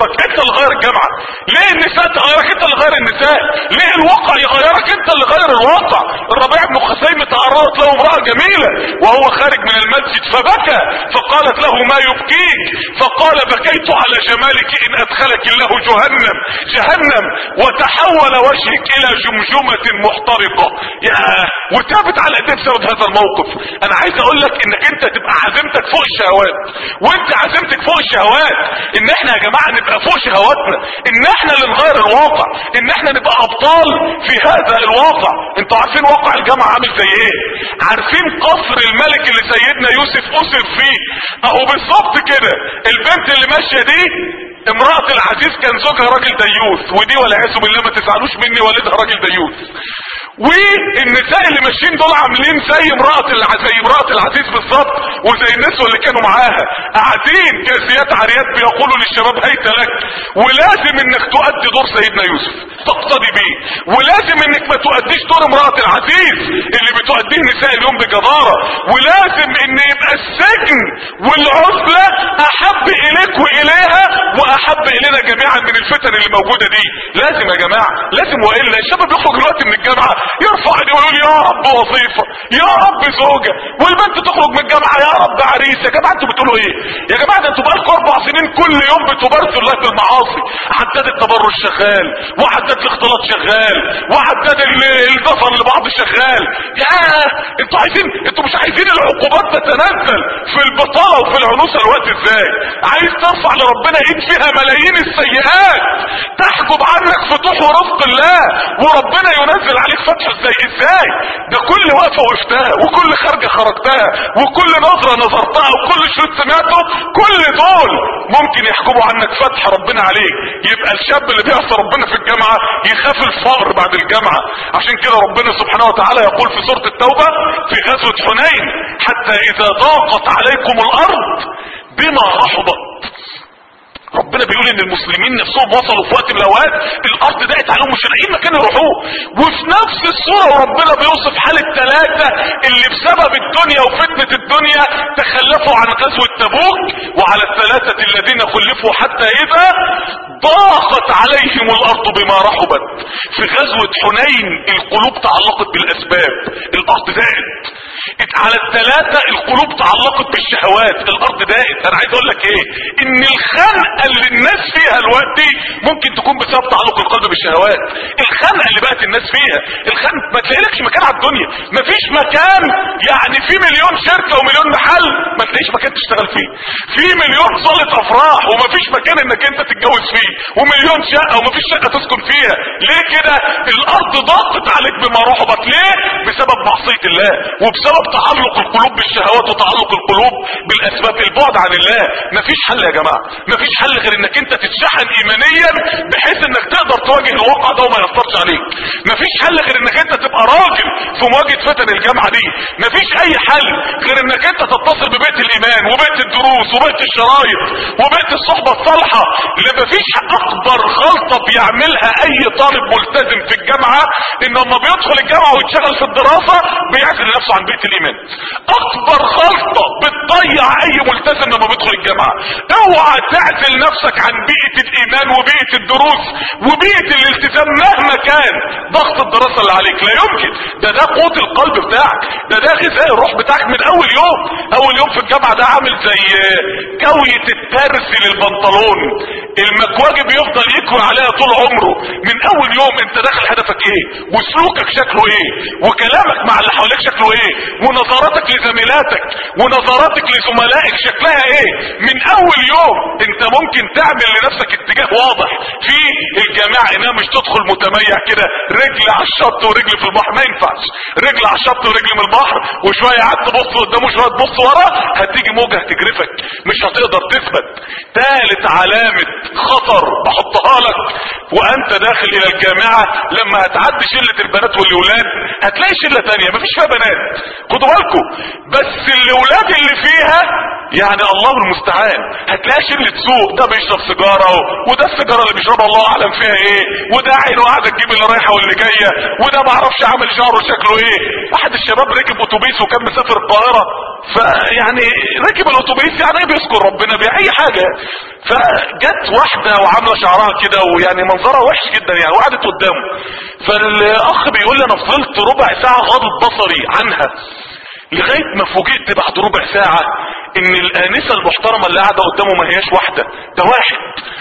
تغيرك؟ انت اللي غير الجامعة. ليه النساء تغيرك؟ انت اللي غير النساء. ليه الواقع يغيرك؟ انت اللي غير الواقع. الربيع بن خثيمة تعرضت له امرأة جميلة وهو خارج من المسجد فبكى، فقالت له ما يبكيك؟ فقال بكيت على جمالك ان ادخلك الله جهنم جهنم وتحول وجهك الى جمجمة محترقة. يا وتابت على ايديه بسبب هذا الموقف. انا عايز اقول لك انك انت تبقى عزيمتك فوق الشهوات، وانت عزيمتك فوق الشهوات ان احنا يا جماعة نبقى فوق شهواتنا، ان احنا اللي نغير الواقع، ان احنا نبقى ابطال في هذا الواقع. انتوا عارفين واقع الجامعة عامل زي ايه؟ عارفين قصر الملك اللي سيدنا يوسف اسر فيه؟ اهو بالظبط كده. البنت اللي ماشية دي امرأة العزيز كان زوجها راجل ديوث، ودي والعياذ بالله ما تزعلوش مني والدها راجل ديوث. والنساء اللي ماشيين دول عاملين زي امرأة زي امرأة العزيز بالظبط، وزي النسوة اللي كانوا معاها قاعدين كاسيات عاريات بيقولوا للشباب هيت لك. ولازم انك تؤدي دور سيدنا يوسف تقتدي بيه، ولازم انك ما تؤديش دور امرأة العزيز اللي بتؤديه نساء اليوم بجدارة، ولازم ان يبقى السجن والعزلة احب اليك واليها واحب الينا جميعا من الفتن اللي موجودة دي. لازم يا جماعة لازم، والا الشباب يخرج دلوقتي من الجامعة يرفع ايده ويقول يا رب وظيفة، يا رب زوجة، والبنت تخرج من الجامعة يا رب عريس. يا جماعة انتوا بتقولوا ايه؟ يا جماعة ده انتوا بقالكم اربع سنين كل يوم بتبارزوا الله بالمعاصي. عداد التبرج شغال، وعداد الاختلاط شغال، وعداد النظر لبعض شغال. يا انتوا عايزين انتوا مش عايزين العقوبات تتنزل في البطالة وفي العنوسة الوقت ازاي؟ عايز ترفع لربنا ايد فيها ملايين السيئات تحجب عنك فتوح ورزق الله، وربنا ينزل عليك فتح ازاي؟ ازاي؟ ده كل وقفة وقفتها، وكل خارجة خرجتها، وكل نظرة نظرتها، وكل شريط سمعته، كل دول ممكن يحجبوا عنك فتح ربنا عليك. يبقى الشاب اللي بيعصى ربنا في الجامعة يخاف الفقر بعد الجامعة. عشان كده ربنا سبحانه وتعالى يقول في سورة التوبة في غزوة حنين حتى اذا ضاقت عليكم الارض بما رحبت. ربنا بيقول ان المسلمين نفسهم وصلوا في وقت من الاوقات الارض ضاقت عليهم مش لاقيين مكان يروحوه. وفي نفس الصوره وربنا بيوصف حال الثلاثه اللي بسبب الدنيا وفتنه الدنيا تخلفوا عن غزوه تبوك، وعلى الثلاثه الذين خلفوا حتى اذا ضاقت عليهم الارض بما رحبت. في غزوه حنين القلوب تعلقت بالاسباب، الارض ضاقت. على الثلاثه القلوب تعلقت بالشهوات، الارض ضاقت. انا عايز اقول لك ايه؟ ان الخنقه اللي الناس فيها دلوقتي ممكن تكون بسبب تعلق القلب بالشهوات. الخنقه اللي بقت الناس فيها، الخنقه ما تلاقيلكش مكان على الدنيا، مفيش مكان. يعني في مليون شركه ومليون محل ما تلاقيش مكان تشتغل فيه، في مليون صاله افراح ومفيش مكان انك انت تتجوز فيه، ومليون شقه ومفيش شقه تسكن فيها. ليه كده؟ الارض ضاقت عليك بما رحبت. ليه؟ بسبب معصيه الله، وبسبب تعلق القلوب بالشهوات، وتعلق القلوب بالاسباب، البعد عن الله. مفيش حل يا جماعه، مفيش حل غير انك انت تتشحن ايمانيا بحيث انك تقدر تواجه الواقع ده وما يأثرش عليك. مفيش حل غير انك انت تبقى راجل في مواجهة فتن الجامعة دي. مفيش اي حل غير انك انت تتصل ببيت الايمان وبيت الدروس وبيت الشرايط وبيت الصحبة الصالحة. اللي مفيش اكبر غلطة بيعملها اي طالب ملتزم في الجامعة ان لما بيدخل الجامعة ويتشغل في الدراسة بيعزل نفسه عن بيت الايمان. اكبر غلطة بتضيع اي ملتزم لما بيدخل الجامعة. اوعى تعزل نفسك عن بيئة الايمان وبيئة الدروس وبيئة الالتزام مهما كان ضغط الدراسة اللي عليك. لا يمكن. ده ده قوت القلب بتاعك، ده ده غذاء الروح بتاعك من اول يوم. اول يوم في الجامعة ده عامل زي كوية الترس للبنطلون، المكواجي بيفضل يكوي عليها طول عمره. من اول يوم انت داخل هدفك ايه، وسلوكك شكله ايه، وكلامك مع اللي حواليك شكله ايه، ونظراتك لزميلاتك ونظراتك لزملائك شكلها ايه. من اول يوم انت ممكن تعمل لنفسك اتجاه واضح في الجامعة، انها مش تدخل متميع كده رجل على الشط ورجل في البحر. ما ينفعش رجل على الشط ورجل من البحر، وشوية قعدت تبص قدام وشوية تبص ورا، هتيجي موجة هتجرفك، مش هتقدر تثبت. ثالث علامة خطر بحطها لك وانت داخل الى الجامعة، لما هتعدي شلة البنات والولاد هتلاقي شلة تانية مفيش فيها بنات. خدوا بالكم، بس الولاد اللي فيها يعني الله المستعان. هتلاقي شلة سوق، ده بيشرب سيجارة وده السيجارة اللي بيشربها الله اعلم فيها ايه، وده عينه قاعدة تجيب اللي رايحة واللي جاية، وده ما اعرفش عامل شعره شكله ايه. احد الشباب ركب اتوبيس وكان مسافر القاهرة، فيعني ركب الاتوبيس يعني ايه بيذكر ربنا باي حاجة، فجت واحدة وعاملة شعرها كده ويعني منظرها وحش جدا يعني، وقعدت قدامه. فالاخ بيقول لي انا فضلت ربع ساعة غاضب بصري عنها لغاية ما فوجئت بعد ربع ساعة ان الانسة المحترمة اللي قاعدة قدامه ما هياش واحدة، ده واحد،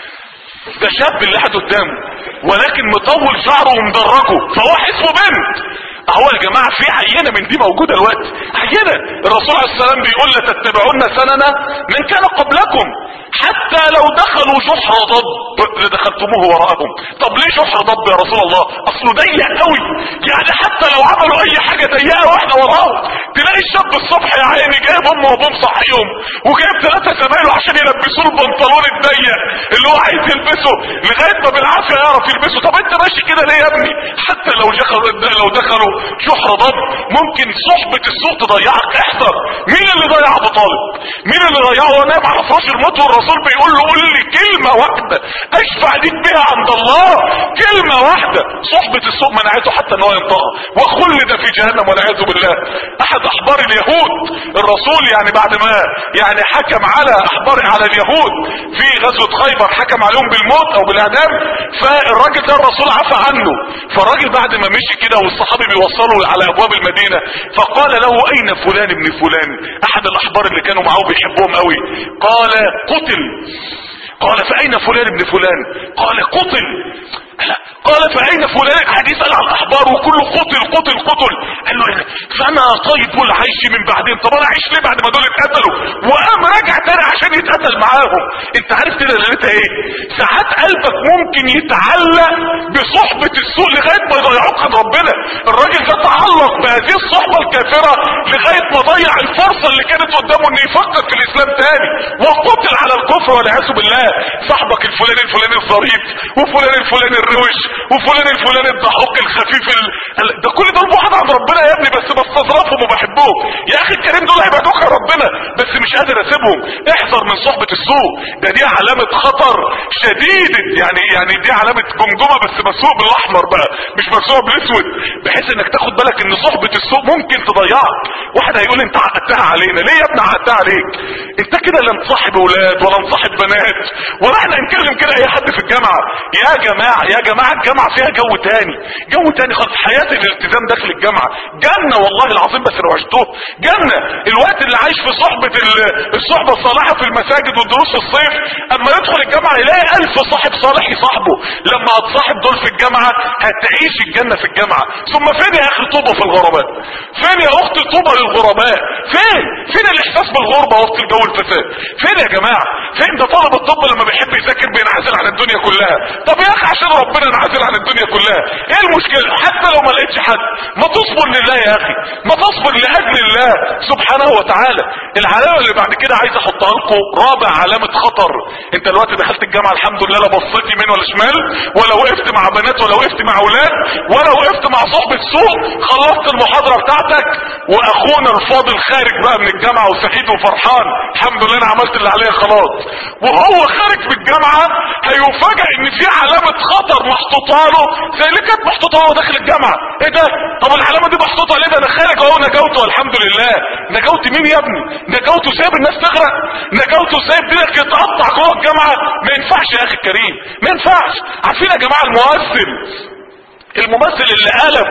ده شاب اللي قاعد قدامه ولكن مطول شعره ومدرجه، فهو اسمه بنت. اهو يا جماعة في عينة من دي موجودة الوقت، عينة. الرسول عليه السلام بيقول لتتبعون سننا من كان قبلكم حتى لو دخلوا جحر ضب لدخلتموه وراءهم. طب ليه جحر ضب يا رسول الله؟ اصله ضيق قوي، يعني حتى لو عملوا اي حاجة ضيقة واحنا وراهم. تلاقي الشاب الصبح يا عيني جايب امه وابوه صحيهم وجايب ثلاثة زمايله عشان يلبسوه البنطلون الضيق اللي هو عايز يلبسه لغاية ما بالعافية يعرف يلبسه. طب انت ماشي كده ليه يا ابني؟ حتى لو دخلوا لو دخلوا جحر ضب ممكن صحبة السوق تضيعك. احذر. مين اللي ضيع ابو طالب؟ مين اللي ضيعه ونام على فراش الموت والرسول بيقول له قول لي كلمة واحدة اشفع ليك بها عند الله، كلمة واحدة. صحبة السوق منعته حتى ان هو ينطقها وخلد في جهنم والعياذ بالله. احد احبار اليهود الرسول يعني بعد ما يعني حكم على احبار على اليهود في غزوة خيبر، حكم عليهم بالموت او بالاعدام، فالراجل ده الرسول عفى عنه. فالراجل بعد ما مشي كده والصحابي بيوصلوا على ابواب المدينة فقال له اين فلان ابن فلان؟ احد الاحبار اللي كانوا معه بيحبهم قوي قال قتل. قال فاين فلان ابن فلان؟ قال قتل. لا. قال فاين فلان؟ حديث قال على الاحبار وكله قتل قتل قتل. قال له فانا طيب العيش من بعدين، طب انا اعيش ليه بعد ما دول اتقتلوا؟ وقام راجع تاني عشان يتقتل معاهم. انت عارف كده ليلتها ايه؟ ساعات قلبك ممكن يتعلق بصحبة السوء لغاية ما يضيعوك عن ربنا. الراجل ده تعلق بهذه الصحبة الكافرة لغاية ما ضيع الفرصة اللي كانت قدامه انه يفكر في الاسلام تاني وقتل على الكفر والعياذ بالله. صاحبك الفلاني الفلاني الظريف وفلان الفلاني الروش وفلان الفلاني الضحوك الخفيف ال... ده كل دول بعاد عن ربنا يا ابني، بس بستظرفهم وبحبهم. يا اخي الكريم دول هيبعدوك عن ربنا بس مش قادر اسيبهم. احذر من صحبة السوء، ده دي علامة خطر شديد. يعني يعني دي علامة جمجمة بس مسوق بالاحمر بقى مش مسوق بالاسود، بحيث انك تاخد بالك ان صحبة السوء ممكن تضيعك. واحد هيقول انت عقدتها علينا ليه يا ابني؟ عقدتها عليك انت كده لا نصاحب اولاد ولا نصاحب بنات ولا احنا نكلم كده اي حد في الجامعة. يا جماعة يا جماعة الجامعة فيها جو تاني، جو تاني خالص. حياة الالتزام داخل الجامعة جنة والله العظيم، بس لو عشتوه جنة. الوقت اللي عايش في صحبة الصحبة الصالحة في المساجد والدروس في الصيف، اما يدخل الجامعة يلاقي الف صاحب صالح يصاحبه. لما هتصاحب دول في الجامعة هتعيش الجنة في الجامعة. ثم فين يا اخي طوبة في الغرباء؟ فين يا اخت طوبة للغرباء؟ فين فين الاحساس بالغربة وسط الجو الفساد؟ فين يا جماعة؟ فين ده طالب الطب لما بيحب يذاكر بينعزل عن الدنيا كلها؟ طب يا اخي عشان ربنا انعزل عن الدنيا كلها ايه المشكلة؟ حتى لو ما لقيتش حد ما تصبر لله يا اخي، ما تصبر لاجل الله سبحانه وتعالى. العلامة اللي بعد كده عايز احطها لكم رابع علامة خطر. انت دلوقتي دخلت الجامعة الحمد لله لا بصيت يمين ولا شمال ولا وقفت مع بنات ولا وقفت مع اولاد ولا وقفت مع صحبة سوء، خلصت المحاضرة بتاعتك واخونا الفاضل خارج بقى من الجامعة وسعيد وفرحان الحمد لله انا عملت اللي عليا خلاص. وهو خارج من الجامعة هيفاجئ ان في علامة خطر محطوطة له زي اللي كانت محطوطة له داخل الجامعة. ايه ده؟ طب العلامة دي محطوطة ليه؟ ده انا خارج اهو نجوت والحمد لله. نجوت مين يا ابني؟ نجوت وسايب الناس تغرق؟ نجوت وسايب دينك يتقطع جوه الجامعة؟ ما ينفعش يا اخي الكريم، ما ينفعش. عارفين يا جماعة الممثل الممثل اللي قلب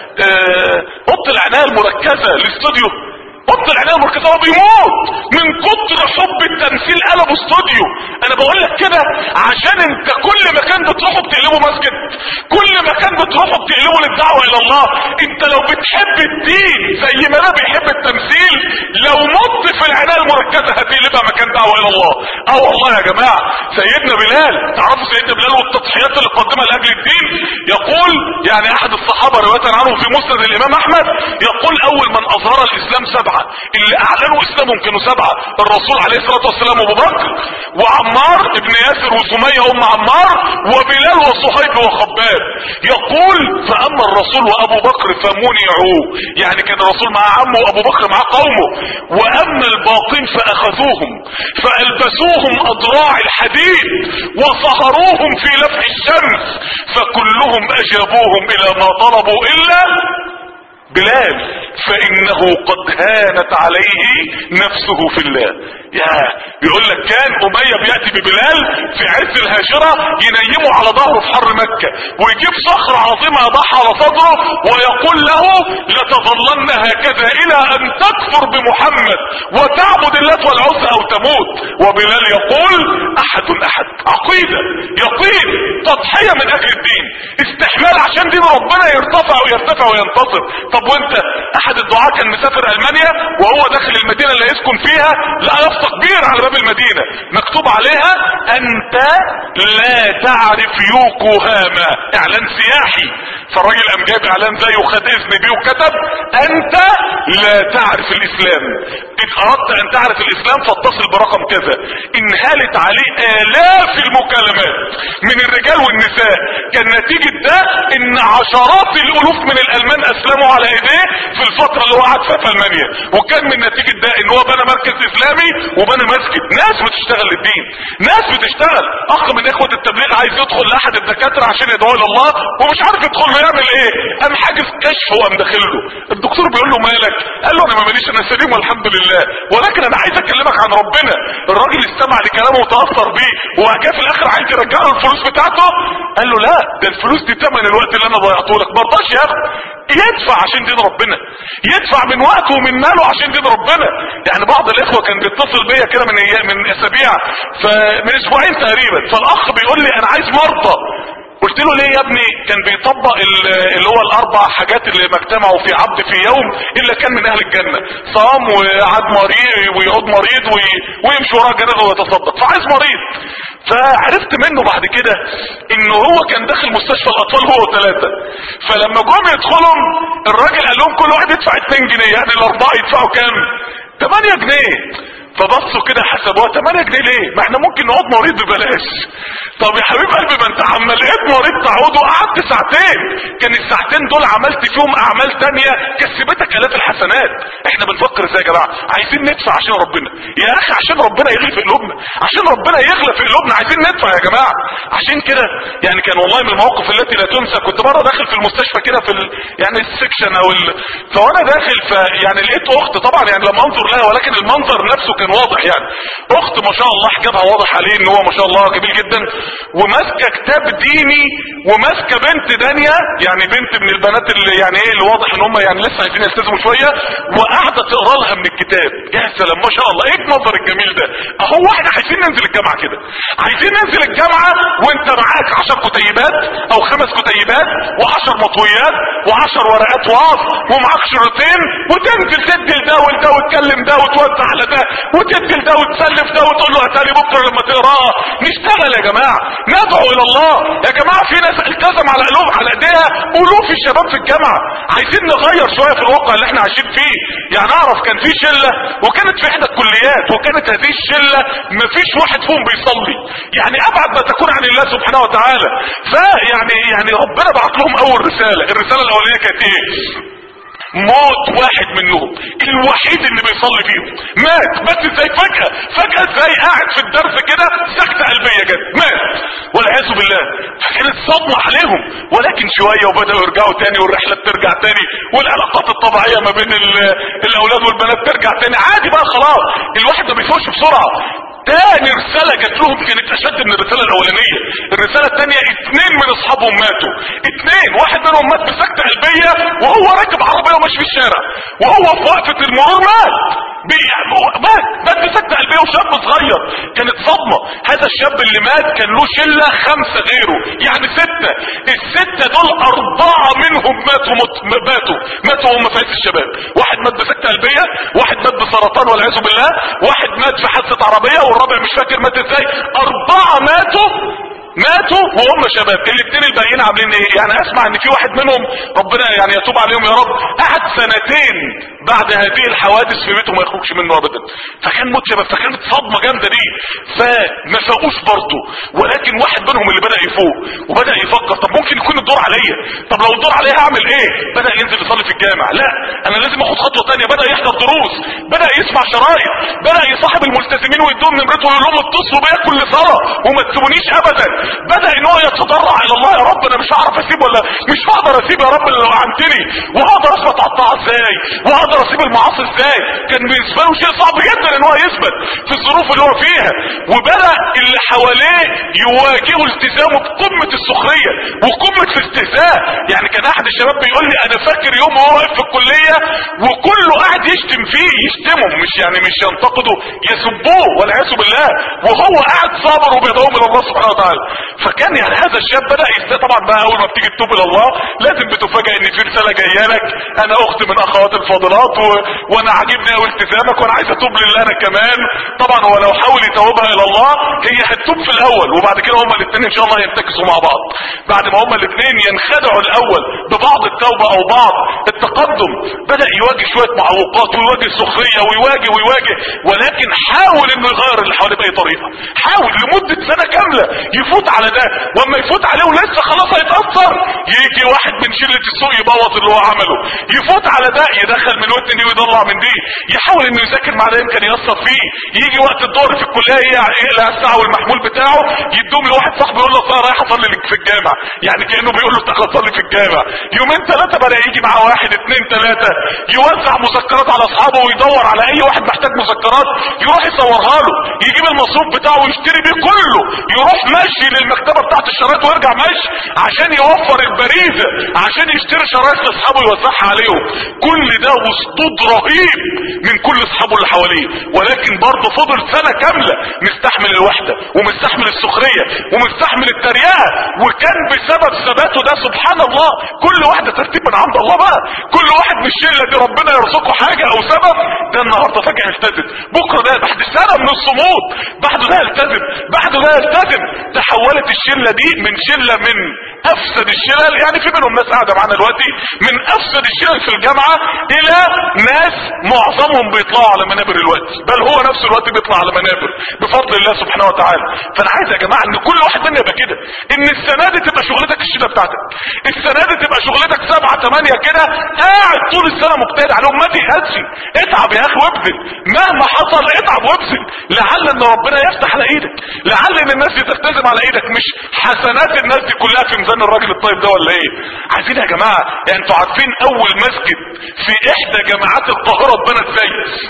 اوضه العناية المركزة الاستوديو، اوضه العناية المركزة هو بيموت من كتر حب التمثيل قلبه استوديو. انا بقول لك كده عشان انت كل مكان بتروحه بتقلبه مسجد، كل مكان بتروحه بتقلبه للدعوة الى الله. انت لو بتحب الدين زي ما انا بيحب التمثيل لو مت في العناية المركزة هتقلبها مكان دعوة الى الله. اه والله يا جماعة سيدنا بلال، تعرفوا سيدنا بلال والتضحيات اللي قدمها لاجل الدين؟ يقول يعني احد الصحابة رواية عنه في مسند الامام احمد يقول اول من اظهر الاسلام سبعة، اللي اعلنوا اسلامهم كانوا سبعة، الرسول عليه الصلاة والسلام ابو بكر وعمار ابن ياسر وسمية ام عمار وبلال وصهيب وخباب. يقول فاما الرسول وابو بكر فمنعوا، يعني كان الرسول مع عمه وابو بكر مع قومه، واما الباقين فاخذوا فاخذوهم فالبسوهم اضراع الحديد وصهروهم في لفح الشمس فكلهم اجابوهم الى ما طلبوا الا بلال فانه قد هانت عليه نفسه في الله. يا بيقول لك كان امية بيأتي ببلال في عز الهاجرة ينيمه على ظهره في حر مكة ويجيب صخرة عظيمة يضعها على صدره ويقول له لتظلن هكذا الى ان تكفر بمحمد وتعبد اللات والعزى او تموت. وبلال يقول احد احد، عقيدة، يقين، تضحية من اجل الدين، استحمال عشان دين ربنا يرتفع ويرتفع وينتصر. طب وانت؟ احد الدعاة كان مسافر المانيا وهو داخل المدينة اللي يسكن فيها لقى يافطة كبيرة على باب المدينة مكتوب عليها انت لا تعرف يوكوهاما، اعلان سياحي. فالراجل قام جايب اعلان زيه وخد اذن بيه وكتب انت لا تعرف الاسلام، ان اردت ان تعرف الاسلام فاتصل برقم كذا. انهالت عليه الاف المكالمات من الرجال والنساء. كان نتيجة ده ان عشرات الالوف من الالمان اسلموا على ايديه في الفترة اللي هو قعد فيها في المانيا. وكان من نتيجة ده ان هو بنى مركز اسلامي وبنى مسجد، ناس بتشتغل للدين، ناس بتشتغل. اخ من اخوة التبليغ عايز يدخل لاحد الدكاترة عشان يدعو الى الله ومش عارف يدخل له يعمل ايه، قام حاجز كشف وقام داخل له. الدكتور بيقول له مالك؟ قال له انا ما ماليش، انا سليم والحمد لله، ولكن انا عايز اكلمك عن ربنا. الراجل استمع لكلامه وتاثر بيه وجاء في الاخر عايز يرجع له الفلوس بتاعته. قال له لا، ده الفلوس دي ثمن الوقت اللي انا ضيعته لك. ما رضاش ياخد، يدفع عشان دين ربنا، يدفع من وقته ومن ماله عشان دين ربنا. يعني بعض الاخوه كان بيتصل بيا كده من ايام من اسابيع، فمن اسبوعين تقريبا، فالاخ بيقول لي انا عايز مرضى. قلت له ليه يا ابني؟ كان بيطبق اللي هو الاربع حاجات اللي ما اجتمعوا في عبد في يوم الا كان من اهل الجنه، صام وقعد مريض ويقعد مريض ويمشي وراه جنازه ويتصدق، فعايز مريض. فعرفت منه بعد كده انه هو كان داخل مستشفى الاطفال هو وثلاثه، فلما جم يدخلهم الراجل قال لهم كل واحد يدفع اتنين جنيه، يعني الاربعه يدفعوا كام؟ تمانية جنيه. فبصوا كده حسبوها تمانية جنيه ليه؟ ما احنا ممكن نقعد مريض ببلاش. طب يا حبيب قلبي ما انت عم لقيت مريض تعود وقعدت ساعتين، كان الساعتين دول عملت فيهم اعمال تانية كسبتك الاف الحسنات. احنا بنفكر ازاي يا جماعه؟ عايزين ندفع عشان ربنا يا اخي، عشان ربنا يغلي في قلوبنا، عشان ربنا يغلى في قلوبنا، عايزين ندفع يا جماعه. عشان كده يعني كان والله من المواقف التي لا تنسى، كنت مره داخل في المستشفى كده في ال... يعني السكشن او ال... فوانا داخل فيعني لقيت اخت، طبعا يعني لما انظر لها ولكن المنظر نفسه كان واضح، يعني اخت ما شاء الله حجابها واضح عليه ان هو ما شاء الله جميل جدا، وماسكه كتاب ديني وماسكه بنت دانيه، يعني بنت من البنات اللي يعني ايه اللي واضح ان هم يعني لسه عايزين يلتزموا شويه، وقاعده تقرا لها من الكتاب. يا سلام ما شاء الله، ايه المنظر الجميل ده؟ اهو احنا عايزين ننزل الجامعه كده، عايزين ننزل الجامعه وانت معاك عشر كتيبات او خمس كتيبات وعشر مطويات وعشر ورقات وعظ ومعاك شريطين، وتنزل تدي لده ولده وتكلم ده وتوزع على ده وتدي لده وتسلف ده وتقول له هتالي بكره لما تقراها. نشتغل يا جماعه، ندعو الى الله يا جماعه. في ناس التزم على قلوب على ايديها الوف الشباب في الجامعه. عايزين نغير شويه في الواقع اللي احنا عايشين فيه. يعني اعرف كان في شله وكانت في احدى الكليات، وكانت هذه الشله مفيش واحد فيهم بيصلي، يعني ابعد ما تكون عن الله سبحانه وتعالى. فيعني يعني ربنا بعت لهم اول رساله. الرساله الاولانيه كانت ايه؟ موت واحد منهم الوحيد اللي بيصلي فيهم مات. بس ازاي؟ فجأة فجأة ازاي؟ قاعد في الدرس كده سكتة قلبية جت مات والعياذ بالله. فكانت صدمة عليهم، ولكن شوية وبدأوا يرجعوا تاني والرحلة بترجع تاني والعلاقات الطبيعية ما بين الاولاد والبنات ترجع تاني عادي بقى خلاص. الواحد ما بيفوش بسرعة. تاني رسالة جات لهم كانت اشد من الرسالة الاولانية. الرسالة التانية اتنين من اصحابهم ماتوا، اتنين، واحد منهم مات بسكتة قلبية وهو راكب عربية وماشي في الشارع، وهو في وقفة المرور مات مات مات بسكتة قلبية وشاب صغير. كانت صدمة. هذا الشاب اللي مات كان له شلة خمسة غيره، يعني ستة. الستة دول اربعة منهم ماتوا مت... ماتوا ماتوا هم في عز الشباب. واحد مات بسكتة قلبية، واحد مات بسرطان والعياذ بالله، واحد مات في حادثة عربية، والرابع مش فاكر مات ازاي. اربعة ماتوا ماتوا وهم شباب. الاثنين الباقيين عاملين ايه؟ يعني اسمع ان في واحد منهم ربنا يعني يتوب عليهم يا رب، قعد سنتين بعد هذه الحوادث في بيته ما يخرجش منه ابدا. فكان موت شباب، فكانت صدمه جامده دي. فما فاقوش برضه، ولكن واحد منهم اللي بدا يفوق وبدا يفكر طب ممكن يكون الدور عليا، طب لو الدور عليا هعمل ايه؟ بدا ينزل يصلي في الجامع. لا انا لازم اخد خطوه ثانيه. بدا يحضر دروس، بدا يسمع شرايط، بدا يصاحب المسلمين ويدوهم نمرته ويقول لهم اتصلوا بيا كل صلاه وما تسيبونيش ابدا. بدا ان هو يتضرع الى الله، يا رب انا مش هعرف اسيب ولا مش هقدر اسيب يا رب لو عنتني، وهقدر اثبت على الطاعه ازاي، وهقدر اسيب المعاصي ازاي. كان بالنسبه له شيء صعب جدا ان هو يثبت في الظروف اللي هو فيها. وبدا اللي حواليه يواجهوا التزامه بقمه السخريه وقمه الاستهزاء. يعني كان احد الشباب بيقول لي انا فاكر يوم وهو واقف في الكليه وكله قاعد يشتم فيه، يشتمه مش يعني مش ينتقده، يسبوه والعياذ بالله، وهو قاعد صابر وبيدعوهم الى الله سبحانه وتعالى. فكان يعني هذا الشاب بدا يست طبعا بقى اول ما بتيجي تتوب الى الله لازم بتفاجئ ان في رساله جايه لك، انا اخت من اخوات الفاضلات و... وانا عاجبني قوي التزامك وانا عايز اتوب لله انا كمان. طبعا هو لو حاول يتوبها الى الله هي هتتوب في الاول، وبعد كده هما الاثنين ان شاء الله ينتكسوا مع بعض. بعد ما هما الاثنين ينخدعوا الاول ببعض التوبه او بعض التقدم، بدا يواجه شويه معوقات ويواجه سخريه ويواجه ويواجه ولكن حاول انه يغير اللي حواليه باي طريقه. حاول لمده سنه كامله يفوت على ده، واما يفوت عليه ولسه خلاص هيتاثر يجي واحد من شله السوق يبوظ اللي هو عمله، يفوت على ده يدخل من ودن دي ويطلع من دي، يحاول انه يذاكر مع ده يمكن يأثر فيه. يجي وقت الظهر في الكليه يقلع الساعه والمحمول بتاعه يدوم لواحد صاحبه يقول له انا رايح اصلي لك في الجامع، يعني كانه بيقول له تعالى صلي في الجامع. يومين ثلاثه بدا يجي معاه واحد اثنين ثلاثه يوزع مذكرات على اصحابه ويدور على اي واحد محتاج مذكرات يروح يصورها له، يجيب المصروف بتاعه ويشتري بيه كله، يروح ماشي للمكتبه بتاعت الشرايط ويرجع ماشي عشان يوفر البريزه عشان يشتري شرايط لاصحابه يوزعها عليهم. كل ده وصدود رهيب من كل اصحابه اللي حواليه، ولكن برضه فضل سنه كامله مستحمل الوحده ومستحمل السخريه ومستحمل التريقه. وكان بسبب ثباته ده سبحان الله كل واحده ترتيب من عند الله بقى، كل واحد من الشله دي ربنا يرزقه حاجه او سبب. ده النهارده فجاه يلتزم، بكره ده بعد سنه من الصمود بعده ده يلتزم، بعده ده يلتزم. تحولت الشله دي من شله من افسد الشلل، يعني في منهم ناس قاعده معانا دلوقتي من افسد الشلل في الجامعه الى ناس معظمهم بيطلعوا على منابر الوقت، بل هو نفس الوقت بيطلع على منابر بفضل الله سبحانه وتعالى. فانا عايز يا جماعه ان كل واحد منا يبقى كده، ان السنه دي تبقى شغلتك الشده بتاعتك، السنه دي تبقى شغلتك سبعه ثمانيه كده قاعد طول السنه مجتهد عليهم، ما تيأسش، اتعب يا اخي وابذل، مهما حصل اتعب وابذل، لعل ان ربنا يفتح على ايدك، لعل ان الناس دي تلتزم على ايدك، مش حسنات الناس دي كلها في ميزان الراجل الطيب ده ولا ايه؟ عايزين يا جماعه يعني انتوا عارفين اول مسجد في احدى جامعات القاهره اتبنى ازاي؟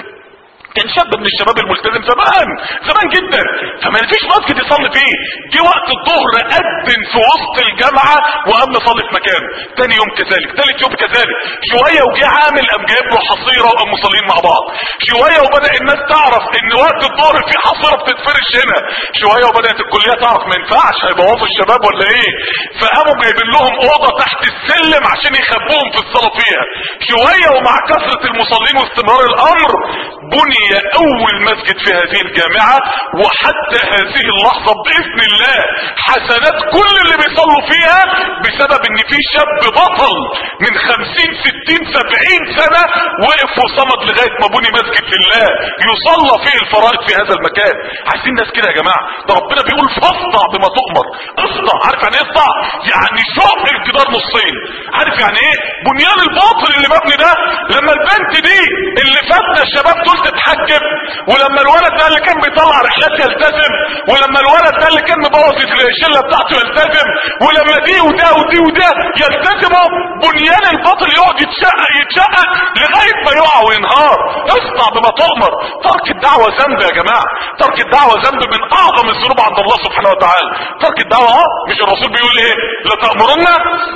كان شاب من الشباب الملتزم زمان زمان جدا، فما فيش مسجد يصلي فيه، جه وقت الظهر اذن في وسط الجامعه وقام صلي في مكانه، تاني يوم كذلك، تالت يوم كذلك، شويه وجه عامل قام جايب له حصيره وقام مصلين مع بعض، شويه وبدا الناس تعرف ان وقت الظهر في حصيره بتتفرش هنا، شويه وبدات الكليه تعرف ما ينفعش هيبوظوا الشباب ولا ايه، فقاموا جايبين لهم اوضه تحت السلم عشان يخبوهم في الصلاه فيها، شويه ومع كثره المصلين واستمرار الامر بني اول مسجد في هذه الجامعة، وحتى هذه اللحظة باذن الله حسنات كل اللي بيصلوا فيها بسبب ان في شاب بطل من خمسين ستين سبعين سنة وقف وصمد لغاية ما بني مسجد لله يصلى فيه الفرائض في هذا المكان. عايزين ناس كده يا جماعة، ده ربنا بيقول فاصدع بما تؤمر، اصدع، عارف يعني ايه اصدع؟ يعني شق الجدار نصين، عارف يعني ايه؟ بنيان الباطل اللي مبني ده، لما البنت دي اللي فاتنا الشباب دول تتحجب، ولما الولد ده اللي كان بيطلع رحلات يلتزم، ولما الولد ده اللي كان مبوظ الشله بتاعته يلتزم، ولما دي وده ودي وده يلتزموا، بنيان الباطل يقعد يتشقق يتشقق لغايه ما يقع وينهار. اصنع بما تؤمر. ترك الدعوه ذنب يا جماعه، ترك الدعوه ذنب من اعظم الذنوب عند الله سبحانه وتعالى. ترك الدعوه اه مش الرسول بيقول ايه؟ لتأمرن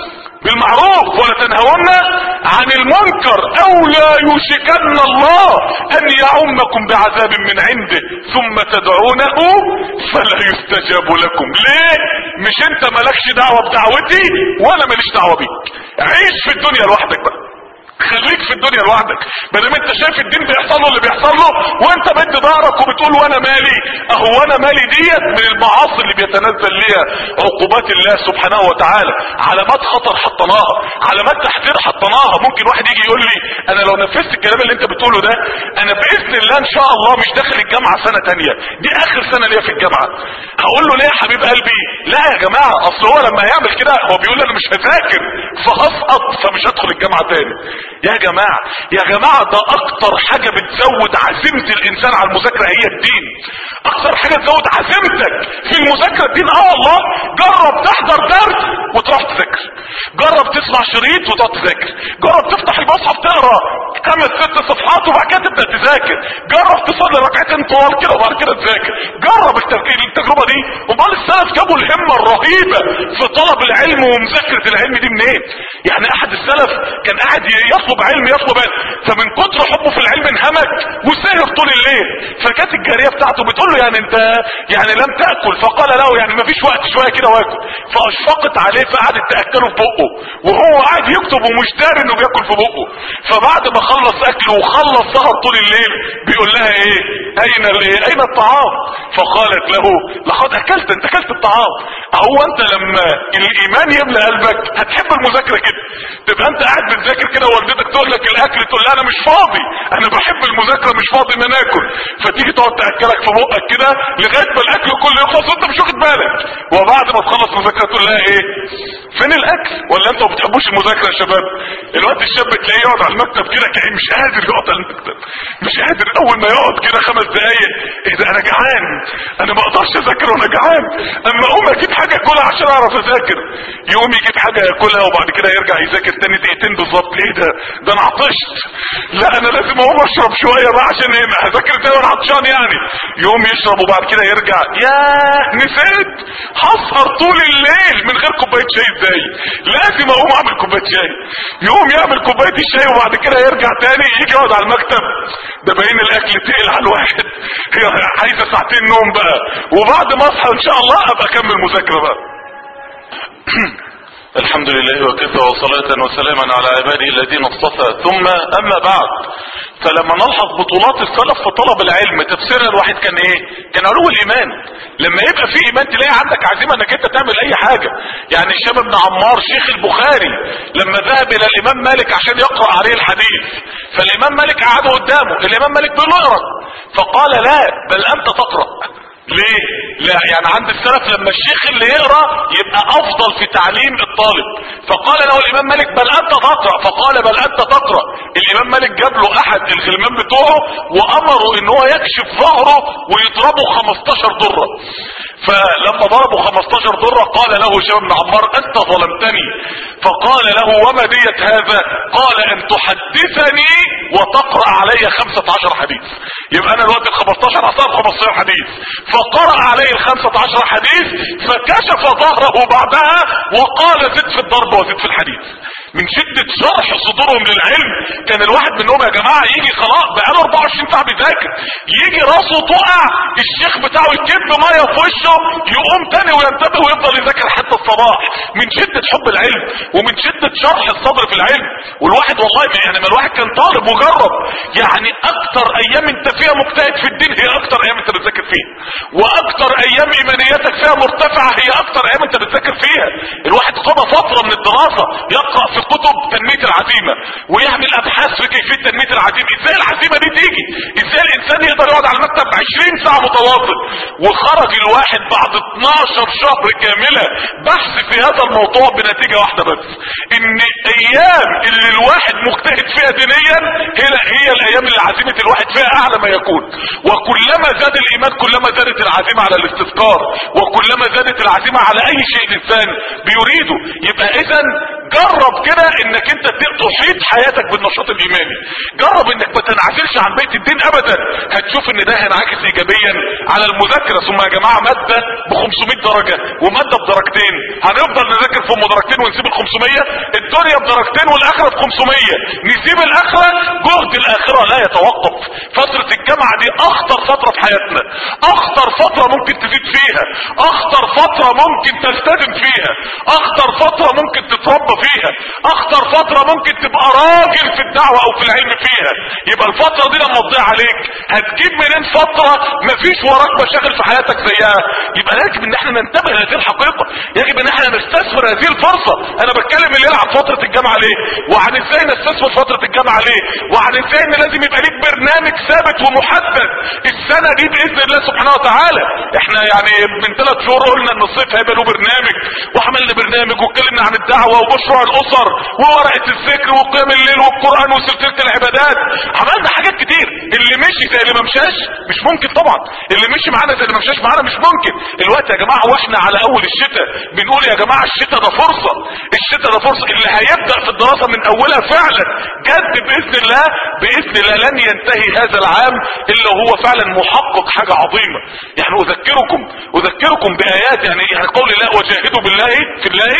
بالمعروف ولا تنهون عن المنكر او لا يوشكن الله ان يعمكم بعذاب من عنده ثم تدعونه فلا يستجاب لكم. ليه؟ مش انت مالكش دعوة بدعوتي وانا ماليش دعوة بيك، عيش في الدنيا لوحدك بقى، خليك في الدنيا لوحدك، بدل ما انت شايف الدين بيحصل له اللي بيحصل له وانت مد ظهرك وبتقول وانا مالي. اهو وانا مالي ديت من المعاصي اللي بيتنزل ليها عقوبات الله سبحانه وتعالى، علامات خطر حطناها، علامات تحذير حطناها. ممكن واحد يجي يقول لي انا لو نفذت الكلام اللي انت بتقوله ده انا باذن الله ان شاء الله مش داخل الجامعه سنه تانية، دي اخر سنه ليا في الجامعه. هقول له ليه يا حبيب قلبي؟ لا يا جماعه، اصل هو لما هيعمل كده هو بيقول انا مش هذاكر فهسقط فمش هدخل الجامعه تاني. يا جماعة يا جماعة ده اكتر حاجة بتزود عزيمة الانسان على المذاكرة هي الدين. اكتر حاجة تزود عزيمتك في المذاكرة الدين. اه والله جرب تحضر درس وتروح تذاكر، جرب تسمع شريط وتقعد تذاكر، جرب تفتح المصحف تقرا خمس ست صفحات وبعد كده تبدا تذاكر، جرب تصلي ركعتين طوال كده وبعد كده تذاكر، جرب التجربه دي. امال السلف جابوا الهمه الرهيبه في طلب العلم ومذاكره العلم دي منين؟ يعني احد السلف كان قاعد يطلب علم يطلب علم، فمن كتر حبه في العلم انهمك وسهر طول الليل. فكانت الجاريه بتاعته بتقول له يعني انت يعني لم تاكل؟ فقال له يعني ما فيش وقت شويه كده واكل. فاشفقت عليه فقعدت تاكله في بقه وهو قاعد يكتب ومش داري انه بياكل في بقه. فبعد ما خلص اكله وخلص سهر طول الليل بيقول لها ايه اين الايه اين الطعام؟ فقالت له لقد اكلت، انت اكلت الطعام. هو انت لما الايمان يملى قلبك هتحب المذاكره كده، تبقى انت قاعد بتذاكر كده والدتك تقول لك الاكل تقول لها انا مش فاضي، انا بحب المذاكره مش فاضي ان انا اكل. فتيجي تقعد تاكلك في بقك كده لغايه ما الاكل كله يخلص وانت مش واخد بالك، وبعد ما تخلص مذاكره تقول لها ايه فين الاكل؟ ولا انتوا ما بتحبوش المذاكره يا شباب؟ الوقت الشاب تلاقيه يقعد على المكتب كده كأنه مش قادر يقعد على المكتب، مش قادر. اول ما يقعد كده خمس دقايق ايه ده انا جعان، انا ما اقدرش اذاكر وانا جعان، اما اقوم اجيب حاجه اكلها عشان اعرف اذاكر. يقوم يجيب حاجه ياكلها وبعد كده يرجع يذاكر تاني دقيقتين بالظبط. ايه ده ده انا عطشت، لا انا لازم اقوم اشرب شويه بقى عشان ايه هذاكر تاني وانا عطشان يعني. يقوم يشرب وبعد كده يرجع ياه نسيت هسهر طول الليل من غير كوبايه شاي ازاي، لازم اقوم اعمل كوبايه شاي. يقوم يعمل كوبايه الشاي وبعد كده يرجع تاني يجي يقعد على المكتب. ده باين الاكل تقل على الواحد، هي عايزه ساعتين نوم بقى، وبعد ما اصحى ان شاء الله ابقى اكمل مذاكره بقى. الحمد لله وكفى وصلاة وسلاما على عباده الذين اصطفى، ثم اما بعد. فلما نلحظ بطولات السلف في طلب العلم تفسيرها الواحد كان ايه؟ كان علو الايمان. لما يبقى في ايمان تلاقي عندك عزيمه انك انت تعمل اي حاجه. يعني هشام بن عمار شيخ البخاري لما ذهب الى الامام مالك عشان يقرا عليه الحديث، فالامام مالك قعده قدامه، الامام مالك بيقول له اقرا، فقال لا بل انت تقرا. ليه؟ لا يعني عند السلف لما الشيخ اللي يقرا يبقى افضل في تعليم الطالب. فقال له الامام مالك بل انت تقرا، فقال بل انت تقرا. الامام مالك جاب له احد الغلمان بتوعه وامره ان هو يكشف ظهره ويضربه خمستاشر ضره. فلما ضربه خمستاشر ضره قال له هشام بن عمار انت ظلمتني. فقال له وما دية هذا؟ قال ان تحدثني وتقرا علي خمسة عشر حديث. يبقى انا الوقت ال خمستاشر اصاب خمستاشر حديث، فقرأ عليه ال خمسة عشر حديث فكشف ظهره بعدها وقال زد في الضرب وزد في الحديث. من شدة شرح صدورهم للعلم كان الواحد منهم يا جماعة يجي خلاص بقاله اربعة وعشرين ساعة بيذاكر، يجي راسه تقع الشيخ بتاعه يكب ميه في وشه يقوم تاني وينتبه ويفضل يذاكر حتى الصباح من شدة حب العلم ومن شدة شرح الصدر في العلم. والواحد والله يعني ما الواحد كان طالب وجرب، يعني اكتر ايام انت فيها مجتهد في الدين هي اكتر ايام انت بتذاكر فيها، واكتر ايام ايمانياتك فيها مرتفعة هي اكتر ايام انت بتذاكر فيها. الواحد قضى فترة من الدراسة يقرأ في كتب تنمية العزيمة ويعمل ابحاث في كيفية تنمية العزيمة، ازاي العزيمة دي تيجي، ازاي الانسان يقدر يقعد على المكتب عشرين ساعة متواصل. وخرج الواحد بعد اتناشر شهر كاملة بحث في هذا الموضوع بنتيجة واحدة بس، ان ايام اللي الواحد مجتهد فيها دينيا هي, هي الايام اللي عزيمة الواحد فيها اعلى ما يكون. وكلما زاد الايمان كلما زادت العزيمة على الاستذكار، وكلما زادت العزيمة على اي شيء الانسان بيريده. يبقى اذا جرب كده انك انت تحيط حياتك بالنشاط الايماني، جرب انك ما تنعزلش عن بيت الدين ابدا، هتشوف ان ده هينعكس ايجابيا على المذاكره. ثم يا جماعه ماده ب خمسمية درجه وماده بدرجتين، هنفضل نذاكر في ام درجتين ونسيب ال خمسمية؟ الدنيا بدرجتين والاخره ب خمسمية، نسيب الاخره؟ جهد الاخره لا يتوقف. فتره الجامعه دي اخطر فتره في حياتنا، اخطر فتره ممكن تزيد فيها، اخطر فتره ممكن تلتزم فيها، اخطر فتره ممكن تتربى فيها، اخطر فتره ممكن تبقى راجل في الدعوه او في العلم فيها. يبقى الفتره دي لما تضيع عليك هتجيب منين فتره مفيش وراك مشاغل في حياتك زيها؟ يبقى يجب ان احنا ننتبه لهذه الحقيقه، يجب ان احنا نستثمر هذه الفرصه. انا بتكلم الليله عن فتره الجامعه ليه، وعن ازاي نستثمر فتره الجامعه ليه، وعن ازاي ان لازم يبقى ليك برنامج ثابت ومحدد السنه دي باذن الله سبحانه وتعالى. احنا يعني من ثلاث شهور قلنا ان الصيف هيبقى له برنامج، وعملنا برنامج واتكلمنا عن الدعوه ومشروع الاسر وورقه الذكر وقيام الليل والقران وسلسله العبادات، عملنا حاجات كتير. اللي مشي زي اللي ما مشاش مش ممكن طبعا، اللي مشي معانا زي اللي ما مشاش معانا مش ممكن. الوقت يا جماعه واحنا على اول الشتاء بنقول يا جماعه الشتاء ده فرصه، الشتاء ده فرصه. اللي هيبدا في الدراسه من اولها فعلا جد باذن الله، باذن الله لن ينتهي هذا العام الا هو فعلا محقق حاجه عظيمه. يعني اذكركم اذكركم بايات، يعني يعني قول الله وجاهدوا بالله في الله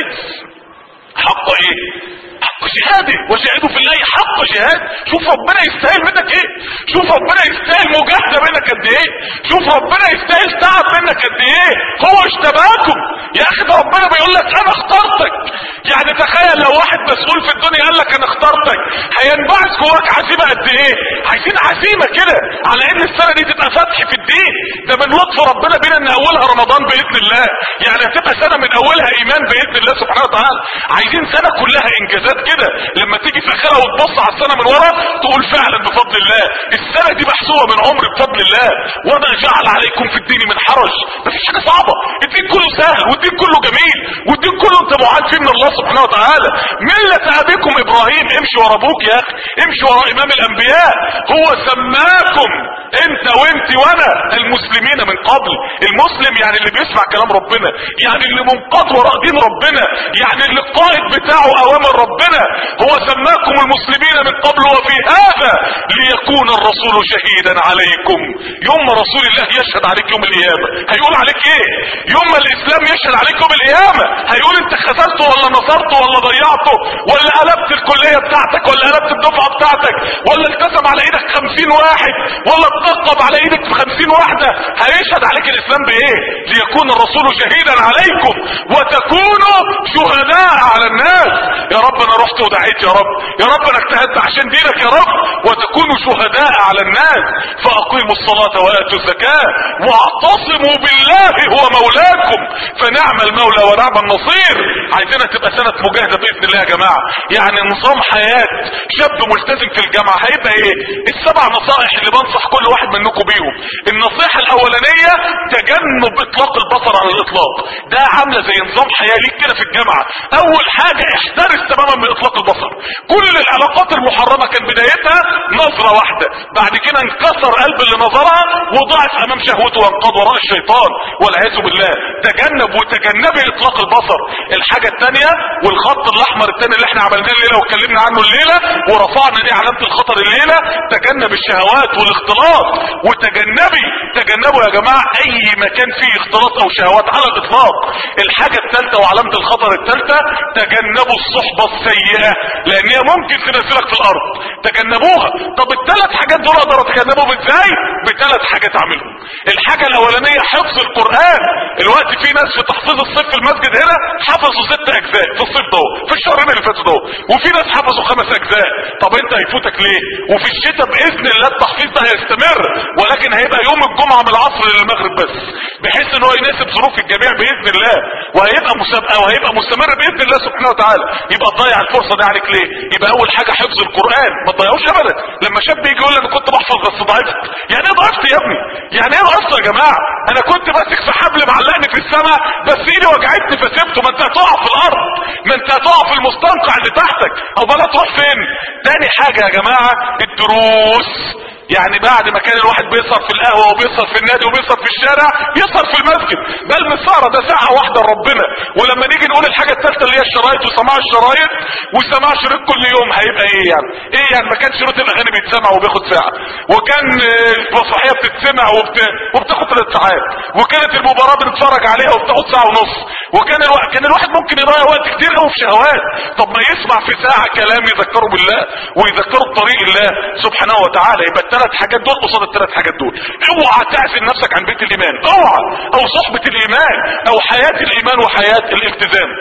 حق ايه؟ حق جهاده، وجاهدوا في الله حق جهاد. شوف ربنا يستاهل منك ايه، شوف ربنا يستاهل مجاهده منك قد ايه، شوف ربنا يستاهل تعب منك قد ايه. هو اشتباكم يا اخي، ده ربنا بيقول لك انا اخترتك. يعني تخيل لو واحد مسؤول في الدنيا قال لك انا اخترتك، هينبعث جواك عزيمه قد ايه؟ عايزين عزيمه كده على ان السنه دي تبقى فتح في الدين. ده من لطف ربنا بينا ان اولها رمضان باذن الله، يعني هتبقى سنه من اولها ايمان باذن الله سبحانه وتعالى. عايزين سنه كلها انجازات كده، لما تيجي في اخرها وتبص على السنه من ورا تقول فعلا بفضل الله السنه دي محسوبه من عمر بفضل الله. وما جعل عليكم في الدين من حرج، مفيش حاجه صعبه، الدين كله سهل والدين كله جميل والدين كله انت معاد فيه من الله سبحانه وتعالى. مله ابيكم ابراهيم، امشي ورا ابوك يا اخي، امشي ورا امام الانبياء. هو سماكم انت وانت وانا المسلمين من قبل. المسلم يعني اللي بيسمع كلام ربنا، يعني اللي منقاد وراء دين ربنا، يعني اللي القائد بتاعه اوامر ربنا. هو سماكم المسلمين من قبل وفي هذا ليكون الرسول شهيدا عليكم. يوم ما رسول الله يشهد عليك يوم القيامه هيقول عليك ايه؟ يوم ما الاسلام يشهد عليك يوم القيامه هيقول انت خذلته ولا نصرته ولا ضيعته ولا قلبت الكليه بتاعتك ولا قلبت الدفعه بتاعتك ولا التزم على ايدك خمسين واحد ولا اتنقب على ايدك في خمسين واحده. هيشهد عليك الاسلام بايه؟ ليكون الرسول شهيدا عليكم وتكونوا شهداء على الناس. يا رب انا رحت ودعيت، يا رب يا رب انا اجتهدت عشان دينك يا رب. وتكونوا شهداء على الناس فاقيموا الصلاه واتوا الزكاه واعتصموا بالله هو مولاكم فنعم المولى ونعم النصير. عايزينها تبقى سنه مجاهده باذن الله يا جماعه. يعني نظام حياه شاب ملتزم في الجامعه هيبقى ايه؟ السبع نصائح اللي بنصح كل واحد منكم بيهم. النصيحه الاولانيه تجنب اطلاق البصر على الاطلاق. ده عامله زي نظام حياه ليك كده في الجامعه. اول حاجه احترس تماما من اطلاق البصر. كل العلاقات المحرمه كان بدايتها نظره واحده، بعد كده انكسر قلب اللي نظرها وضعف امام شهوته وانقض وراء الشيطان والعياذ بالله. تجنب وتجنبي اطلاق البصر. الحاجه الثانيه والخط الاحمر الثاني اللي احنا عملناه الليله واتكلمنا عنه الليله ورفعنا دي علامه الخطر الليله، تجنب الشهوات والاختلاط. وتجنبي تجنبوا يا جماعه اي مكان فيه اختلاط او شهوات على الاطلاق. الحاجه الثالثه وعلامه الخطر الثالثه تجنبوا الصحبه السيئه لان هي ممكن تنزلك في الارض. تجنبوها. طب الثلاث حاجات دول اقدر اتجنبهم ازاي؟ بثلاث حاجات اعملهم. الحاجه الاولانيه حفظ القران. الوقت في ناس في تحفيظ الصيف في المسجد هنا حفظوا ست اجزاء في الصيف ده في الشهرين اللي فاتوا ده، وفي ناس حفظوا خمس اجزاء. طب انت هيفوتك ليه؟ وفي الشتاء باذن الله التحفيظ ده هيستمر، ولكن هيبقى يوم الجمعه من العصر للمغرب بس، بحيث ان هو يناسب ظروف الجميع باذن الله، وهيبقى مسابقه وهيبقى مستمر باذن الله سبحانه وتعالى. يبقى تضيع الفرصه دي عليك ليه؟ يبقى اول حاجه حفظ القران ما تضيعوش ابدا. لما شاب يجي يقول لي انا كنت بحفظ بس ضعفت، يعني ايه ضعفت يا ابني؟ يعني ايه ضعفت يا جماعه؟ انا كنت ماسك في حبل معلقني في السماء بس ايدي وجعتني فسبته. ما انت هتقع في الارض، ما انت هتقع في المستنقع اللي تحتك، او بلا تروح فين؟ تاني حاجه يا جماعه الدروس. يعني بعد ما كان الواحد بيسهر في القهوه وبيسهر في النادي وبيسهر في الشارع يسهر في المسجد. بل السهره ده ساعه واحده لربنا. ولما نيجي نقول الحاجه الثالثه اللي هي الشرايط وسماع الشرايط وسماع شريط كل يوم هيبقى ايه يعني؟ ايه يعني؟ ما كان شريط الاغاني بيتسمع وبياخد ساعه، وكان المسرحيه بتتسمع وبت... وبتاخد ثلاث ساعات، وكانت المباراه بنتفرج عليها وبتاخد ساعه ونص، وكان الو... كان الواحد ممكن يضيع وقت كتير قوي في شهوات. طب ما يسمع في ساعه كلام يذكره بالله ويذكره بطريق الله سبحانه وتعالى. يبقى الثلاث حاجات دول قصاد الثلاث حاجات دول. اوعى تعزل نفسك عن بيت الايمان، اوعى، او صحبه الايمان، او حياه الايمان وحياه الالتزام.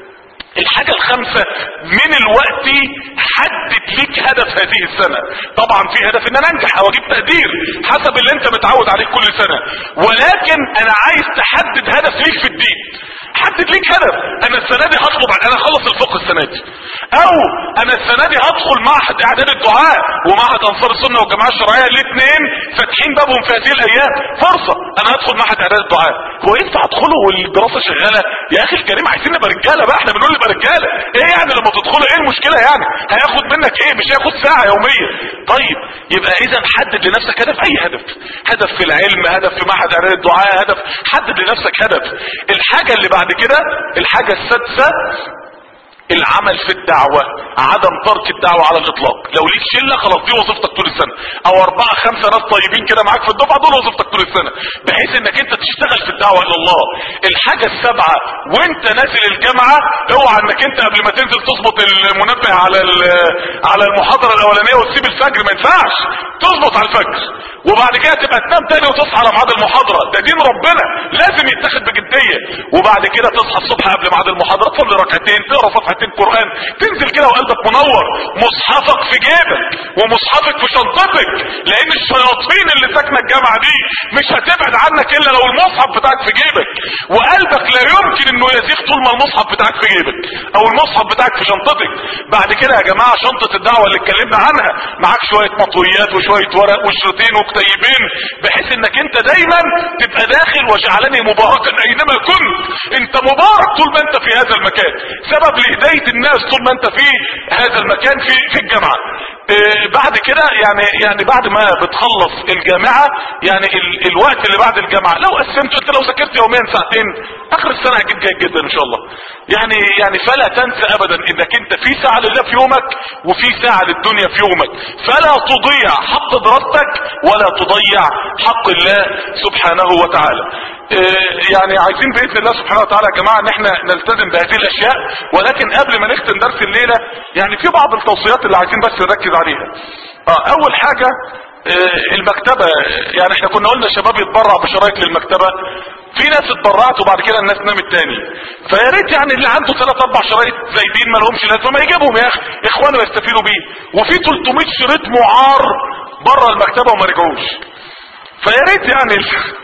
الحاجة الخامسة من الوقت حدد ليك هدف هذه السنة. طبعا في هدف ان انا انجح او اجيب تقدير حسب اللي انت متعود عليه كل سنة، ولكن انا عايز تحدد هدف ليك في الدين. حدد ليك هدف. انا السنة دي هطلب انا اخلص الفقه السنة دي، او انا السنة دي هدخل معهد اعداد الدعاء ومعهد انصار السنة والجماعة الشرعية، الاثنين فاتحين بابهم في هذه الايام. فرصة انا هدخل معهد اعداد الدعاء. هو ينفع ادخله والدراسه شغاله؟ يا اخي الكريم عايزين نبقى رجاله بقى، احنا بنقول نبقى رجاله. ايه يعني لما تدخله ايه المشكله يعني؟ هياخد منك ايه؟ مش هياخد ساعه يوميه. طيب يبقى اذا حدد لنفسك هدف، اي هدف، هدف في العلم، هدف في معهد اعداد الدعاء، هدف، حدد لنفسك هدف. الحاجه اللي بعد كده، الحاجه السادسه، العمل في الدعوة، عدم ترك الدعوة على الاطلاق. لو ليك شلة خلاص دي وظيفتك طول السنة، او اربعة خمسة ناس طيبين كده معاك في الدفعة، دول وظيفتك طول السنة، بحيث انك انت تشتغل في الدعوة الى الله. الحاجة السابعة، وانت نازل الجامعة اوعى انك انت قبل ما تنزل تظبط المنبه على على المحاضرة الاولانية وتسيب الفجر، ما ينفعش. تظبط على الفجر وبعد كده تبقى تنام تاني وتصحى على ميعاد المحاضرة، ده دين ربنا لازم يتاخد بجدية. وبعد كده تصحى الصبح قبل ميعاد المحاضرة، تصلي ركعتين، تقرا صفحتين قرآن، تنزل كده وقلبك منور، مصحفك في جيبك ومصحفك في شنطتك، لان الشياطين اللي ساكنه الجامعة دي مش هتبعد عنك الا لو المصحف بتاعك في جيبك، وقلبك لا يمكن انه يزيغ طول ما المصحف بتاعك في جيبك او المصحف بتاعك في شنطتك. بعد كده يا جماعة شنطة الدعوة اللي اتكلمنا عنها، معاك شوية مطويات وشوية ورق وشريطين وكتيبين، بحيث انك انت دايما تبقى داخل وجعلني مباركا اينما كنت. انت مبارك طول ما انت في هذا المكان، سبب لهداية الناس طول ما انت في هذا المكان في في الجامعة. اه بعد كده يعني يعني بعد ما بتخلص الجامعة، يعني ال الوقت اللي بعد الجامعة لو قسمت، انت لو ذاكرت يوميا ساعتين اخر السنة هتجيب جيد جدا ان شاء الله. يعني يعني فلا تنسى ابدا انك انت في ساعة لله في يومك وفي ساعة للدنيا في يومك، فلا تضيع حق دراستك ولا تضيع حق الله سبحانه وتعالى. يعني عايزين باذن الله سبحانه وتعالى يا جماعه ان احنا نلتزم بهذه الاشياء، ولكن قبل ما نختم درس الليله يعني في بعض التوصيات اللي عايزين بس نركز عليها. اه اول حاجه المكتبه، يعني احنا كنا قلنا الشباب يتبرع بشرايط للمكتبه، في ناس اتبرعت وبعد كده الناس نامت تاني، فيا ريت يعني اللي عنده ثلاث اربع شرايط زايدين ما لهمش لازمه ما يجيبهم يا اخي، اخوانه يستفيدوا بيه. وفي ثلاثمية شريط معار بره المكتبه وما رجعوش، فيا ريت يعني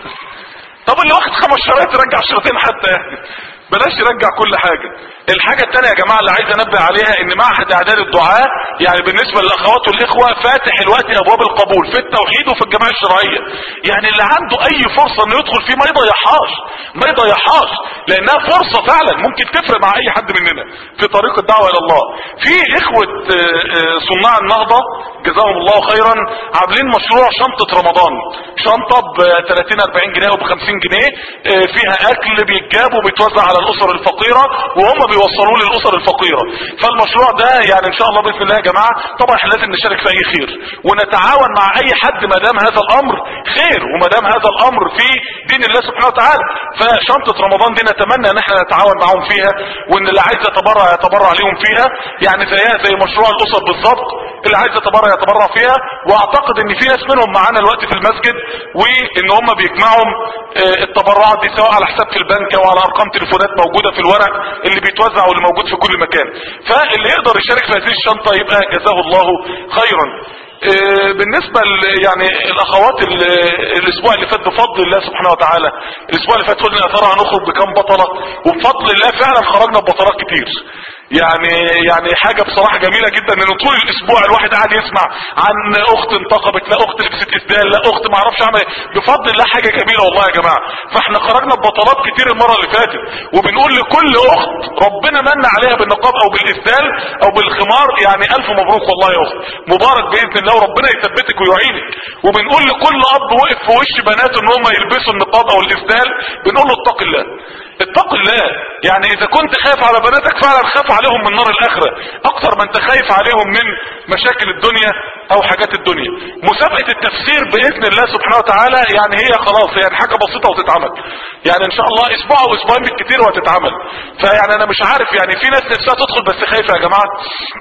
طب اللي واخد خمس شرايط يرجع شريطين حتى، يعني بلاش يرجع كل حاجة. الحاجة التانية يا جماعة اللي عايز انبه عليها، ان معهد اعداد الدعاء يعني بالنسبة للاخوات والاخوة فاتح الوقت ابواب القبول في التوحيد وفي الجماعة الشرعية، يعني اللي عنده اي فرصة انه يدخل فيه ما يضيعهاش ما يضيعهاش لانها فرصة فعلا ممكن تفرق مع اي حد مننا في طريق الدعوة الى الله. في اخوة صناع النهضة جزاهم الله خيرا عاملين مشروع شنطة رمضان، شنطة ب ثلاثين اربعين جنيه وب خمسين جنيه، فيها اكل بيتجاب وبيتوزع على الاسر الفقيرة وهم بيوصلوه للاسر الفقيرة. فالمشروع ده يعني ان شاء الله باذن الله يا جماعة طبعا احنا لازم نشارك في اي خير ونتعاون مع اي حد ما دام هذا الامر خير وما دام هذا الامر في دين الله سبحانه وتعالى. فشنطة رمضان دي نتمنى ان احنا نتعاون معهم فيها، وان اللي عايز يتبرع يتبرع ليهم فيها، يعني زيها زي مشروع الاسر بالظبط، اللي عايز يتبرع يتبرع فيها. واعتقد ان في ناس منهم معانا الوقت في المسجد وان هم بيجمعهم التبرعات دي سواء على حساب في البنك او على ارقام تليفونات موجودة في الورق اللي بيتوزع واللي موجود في كل مكان. فاللي يقدر يشارك في هذه الشنطة يبقى جزاه الله خيرا. بالنسبة يعني الاخوات الاسبوع اللي فات بفضل الله سبحانه وتعالى، الاسبوع اللي فات قلنا يا ترى هنخرج بكام بطلة، وبفضل الله فعلا خرجنا ببطلات كتير. يعني يعني حاجة بصراحة جميلة جدا ان طول الاسبوع الواحد قاعد يسمع عن اخت انتقبت، لا اخت لبست اسدال، لا اخت ما اعرفش عمل. بفضل الله حاجة جميلة والله يا جماعة. فاحنا خرجنا ببطلات كتير المرة اللي فاتت، وبنقول لكل اخت ربنا من عليها بالنقاب او بالاسدال او بالخمار يعني الف مبروك والله يا اخت، مبارك باذن الله وربنا يثبتك ويعينك. وبنقول لكل اب وقف في وش بناته ان هم يلبسوا النقاب او الاسدال بنقول له اتق الله اتق الله. يعني اذا كنت خايف على بناتك فعلا خاف عليهم من نار الاخرة اكتر ما انت خايف عليهم من مشاكل الدنيا او حاجات الدنيا. مسابقة التفسير باذن الله سبحانه وتعالى يعني هي خلاص يعني حاجة بسيطة وتتعمل، يعني ان شاء الله اسبوع او اسبوعين بالكتير وهتتعمل. فيعني انا مش عارف يعني في ناس نفسها تدخل بس خايفة يا جماعة،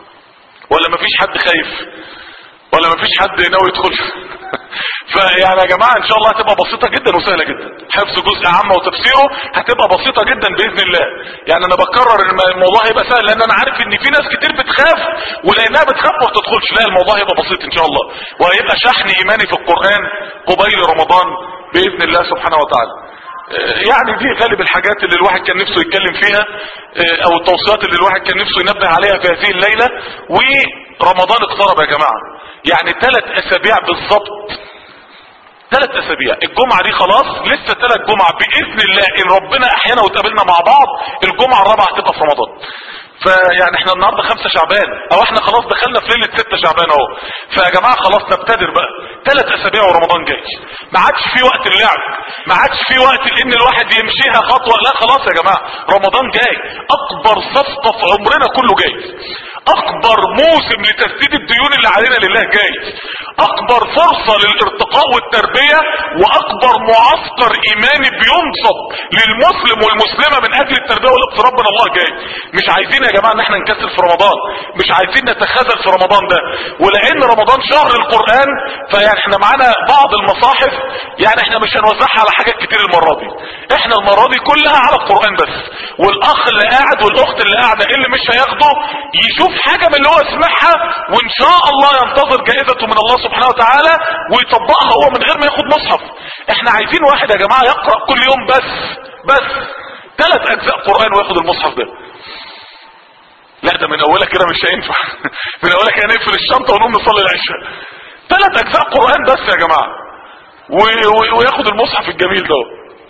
ولا مفيش حد خايف، ولا مفيش حد ناوي يدخل؟ فيعني يا جماعة ان شاء الله هتبقى بسيطة جدا وسهلة جدا، حفظ جزء عامة وتفسيره هتبقى بسيطة جدا باذن الله. يعني انا بكرر ان الموضوع هيبقى سهل لان انا عارف ان في ناس كتير بتخاف ولانها بتخاف ما بتدخلش. لا الموضوع هيبقى بسيط ان شاء الله، وهيبقى شحن ايماني في القرآن قبيل رمضان باذن الله سبحانه وتعالى. يعني دي غالب الحاجات اللي الواحد كان نفسه يتكلم فيها او التوصيات اللي الواحد كان نفسه ينبه عليها في هذه الليلة. ورمضان اقترب يا جماعة، يعني ثلاث اسابيع بالظبط ثلاث اسابيع، الجمعة دي خلاص لسه ثلاث جمعة باذن الله ان ربنا احيانا وتقابلنا مع بعض، الجمعة الرابعة هتبقى في رمضان. فيعني احنا النهارده خمسة شعبان او احنا خلاص دخلنا في ليله ستة شعبان اهو. فيا جماعه خلاص نبتدر بقى، ثلاث اسابيع ورمضان جاي، ما عادش في وقت اللعب، ما عادش في وقت ان الواحد يمشيها خطوه، لا خلاص يا جماعه رمضان جاي، اكبر صفقه في عمرنا كله جاي، اكبر موسم لتسديد الديون اللي علينا لله جاي، اكبر فرصه للارتقاء والتربيه، واكبر معسكر ايماني بينصب للمسلم والمسلمه من اجل التربيه والاقتراب من الله جاي. مش عايزين يا جماعه ان احنا نكسل في رمضان، مش عايزين نتخاذل في رمضان ده، ولان رمضان شهر القران فيعني احنا معانا بعض المصاحف، يعني احنا مش هنوزعها على حاجات كتير المره دي، احنا المره دي كلها على القران بس، والاخ اللي قاعد والاخت اللي قاعده اللي مش هياخده يشوف حاجه من اللي هو سمعها وان شاء الله ينتظر جائزته من الله سبحانه وتعالى ويطبقها هو من غير ما ياخد مصحف. احنا عايزين واحد يا جماعه يقرا كل يوم بس بس ثلاث اجزاء قران وياخد المصحف ده. لا ده من اولها كده مش هينفع من اولها كده نقفل الشنطه ونقوم نصلي العشاء. ثلاث اجزاء قران بس يا جماعه و... و... وياخد المصحف الجميل ده.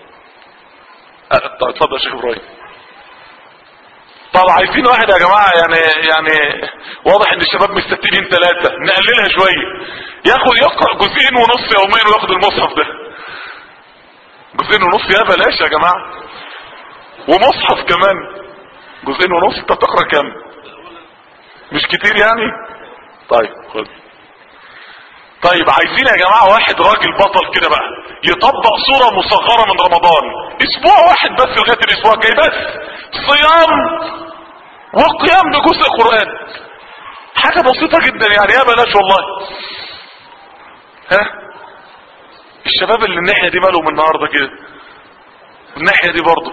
اتفضل يا شيخ ابراهيم. طب عايزين واحد يا جماعه يعني يعني واضح ان الشباب مستتقلين ثلاثه، نقللها شويه، ياخد يقرا جزئين ونص يوميا وياخد المصحف ده. جزئين ونص يا بلاش يا جماعه، ومصحف كمان جزئين ونص. انت بتقرا كام؟ مش كتير يعني؟ طيب خد. طيب عايزين يا جماعه واحد راجل بطل كده بقى يطبق صوره مصغره من رمضان، اسبوع واحد بس لغايه الاسبوع الجاي بس، صيام وقيام بجزء قران، حاجه بسيطه جدا يعني، يا بلاش والله. ها الشباب اللي الناحيه دي مالهم النهارده كده، الناحيه دي برضه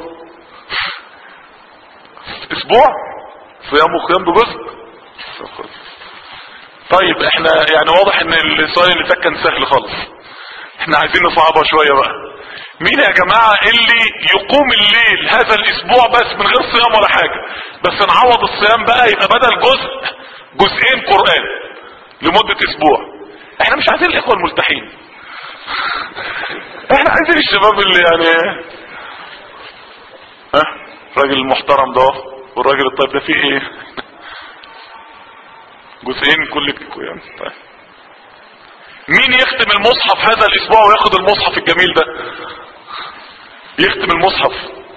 اسبوع صيام وقيام بجزء. طيب احنا يعني واضح ان السؤال اللي فات كان سهل خالص، احنا عايزين نصعبها شويه بقى. مين يا جماعه اللي يقوم الليل هذا الاسبوع بس من غير صيام ولا حاجه، بس نعوض الصيام بقى يبقى بدل جزء جزئين قران لمده اسبوع؟ احنا مش عايزين الاخوه الملتحين، احنا عايزين الشباب اللي يعني ها الراجل المحترم ده والراجل الطيب ده فيه ايه؟ جزئين كل يعني. طيب مين يختم المصحف هذا الاسبوع وياخد المصحف الجميل ده؟ يختم المصحف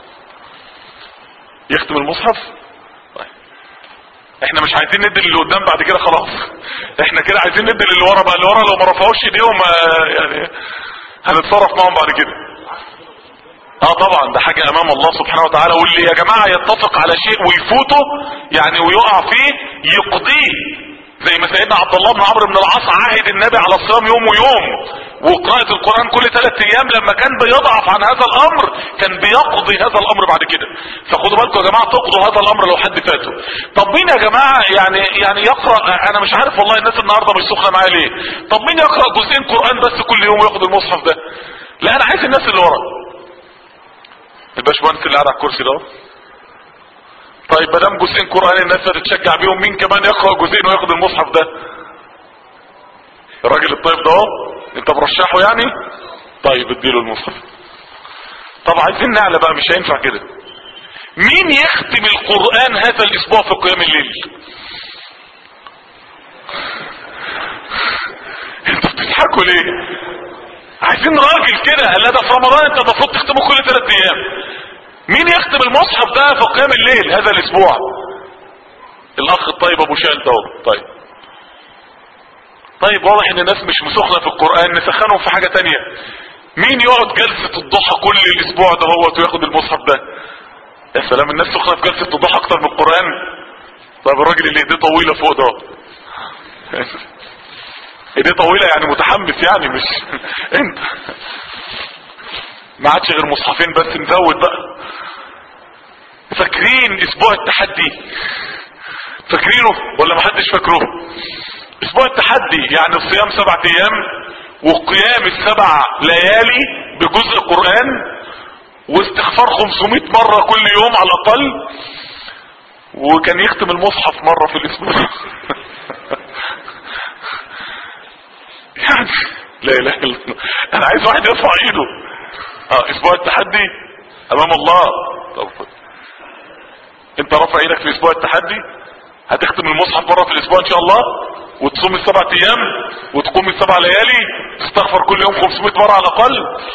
يختم المصحف طيب احنا مش عايزين ندي اللي قدام بعد كده خلاص، احنا كده عايزين ندي اللي ورا بقى، اللي ورا لو ما رفعوش ايديهم يعني هنتصرف معهم بعد كده. اه طبعا ده حاجة امام الله سبحانه وتعالى، واللي يا جماعة يتفق على شيء ويفوته يعني ويقع فيه يقضيه، زي ما سيدنا عبد الله بن عمرو بن العاص عاهد النبي على الصيام يوم ويوم وقراءة القرآن كل ثلاث ايام، لما كان بيضعف عن هذا الامر كان بيقضي هذا الامر بعد كده. فخدوا بالكم يا جماعة تقضوا هذا الامر لو حد فاته. طب مين يا جماعة يعني يعني يقرأ، انا مش عارف والله الناس النهاردة مش سخنة معايا ليه، طب مين يقرأ جزئين قرآن بس كل يوم وياخد المصحف ده؟ لا انا عايز الناس اللي ورا، الباشمهندس اللي قاعد على الكرسي ده. طيب ما دام جزئين قران الناس هتتشجع بيهم، مين كمان يقرا جزئين وياخد المصحف ده؟ الراجل الطيب ده اهو انت مرشحه يعني؟ طيب اديله المصحف. طب عايزين نعلى بقى، مش هينفع كده. مين يختم القران هذا الاسبوع في قيام الليل؟ انتوا بتضحكوا ليه؟ عايزين راجل كده، لا ده في رمضان انت المفروض تختمه كل ثلاث ايام. مين يختم المصحف ده في قيام الليل هذا الاسبوع؟ الاخ الطيب ابو شال ده. طيب طيب واضح ان الناس مش مسخنه في القران، نسخنهم في حاجه تانية. مين يقعد جلسه الضحى كل الاسبوع ده هو وياخد المصحف ده؟ يا سلام، الناس سخنه في جلسه الضحى اكتر من القران. طيب الراجل اللي ايديه طويله فوق ده ايديه طويله يعني متحمس يعني، مش انت ما عادش غير مصحفين بس، نزود بقى. فاكرين اسبوع التحدي؟ فاكرينه ولا ما حدش فاكره؟ اسبوع التحدي يعني الصيام سبعة ايام وقيام السبع ليالي بجزء قرآن واستغفار خمسمائة مرة كل يوم على الاقل، وكان يختم المصحف مرة في الاسبوع يعني لا اله الا الله. انا عايز واحد يرفع ايده. اه اسبوع التحدي امام الله. طب انت رافع ايدك في اسبوع التحدي، هتختم المصحف مرة في الاسبوع ان شاء الله، وتصوم السبع ايام، وتقوم السبع ليالي، تستغفر كل يوم خمسمائة مرة على الاقل.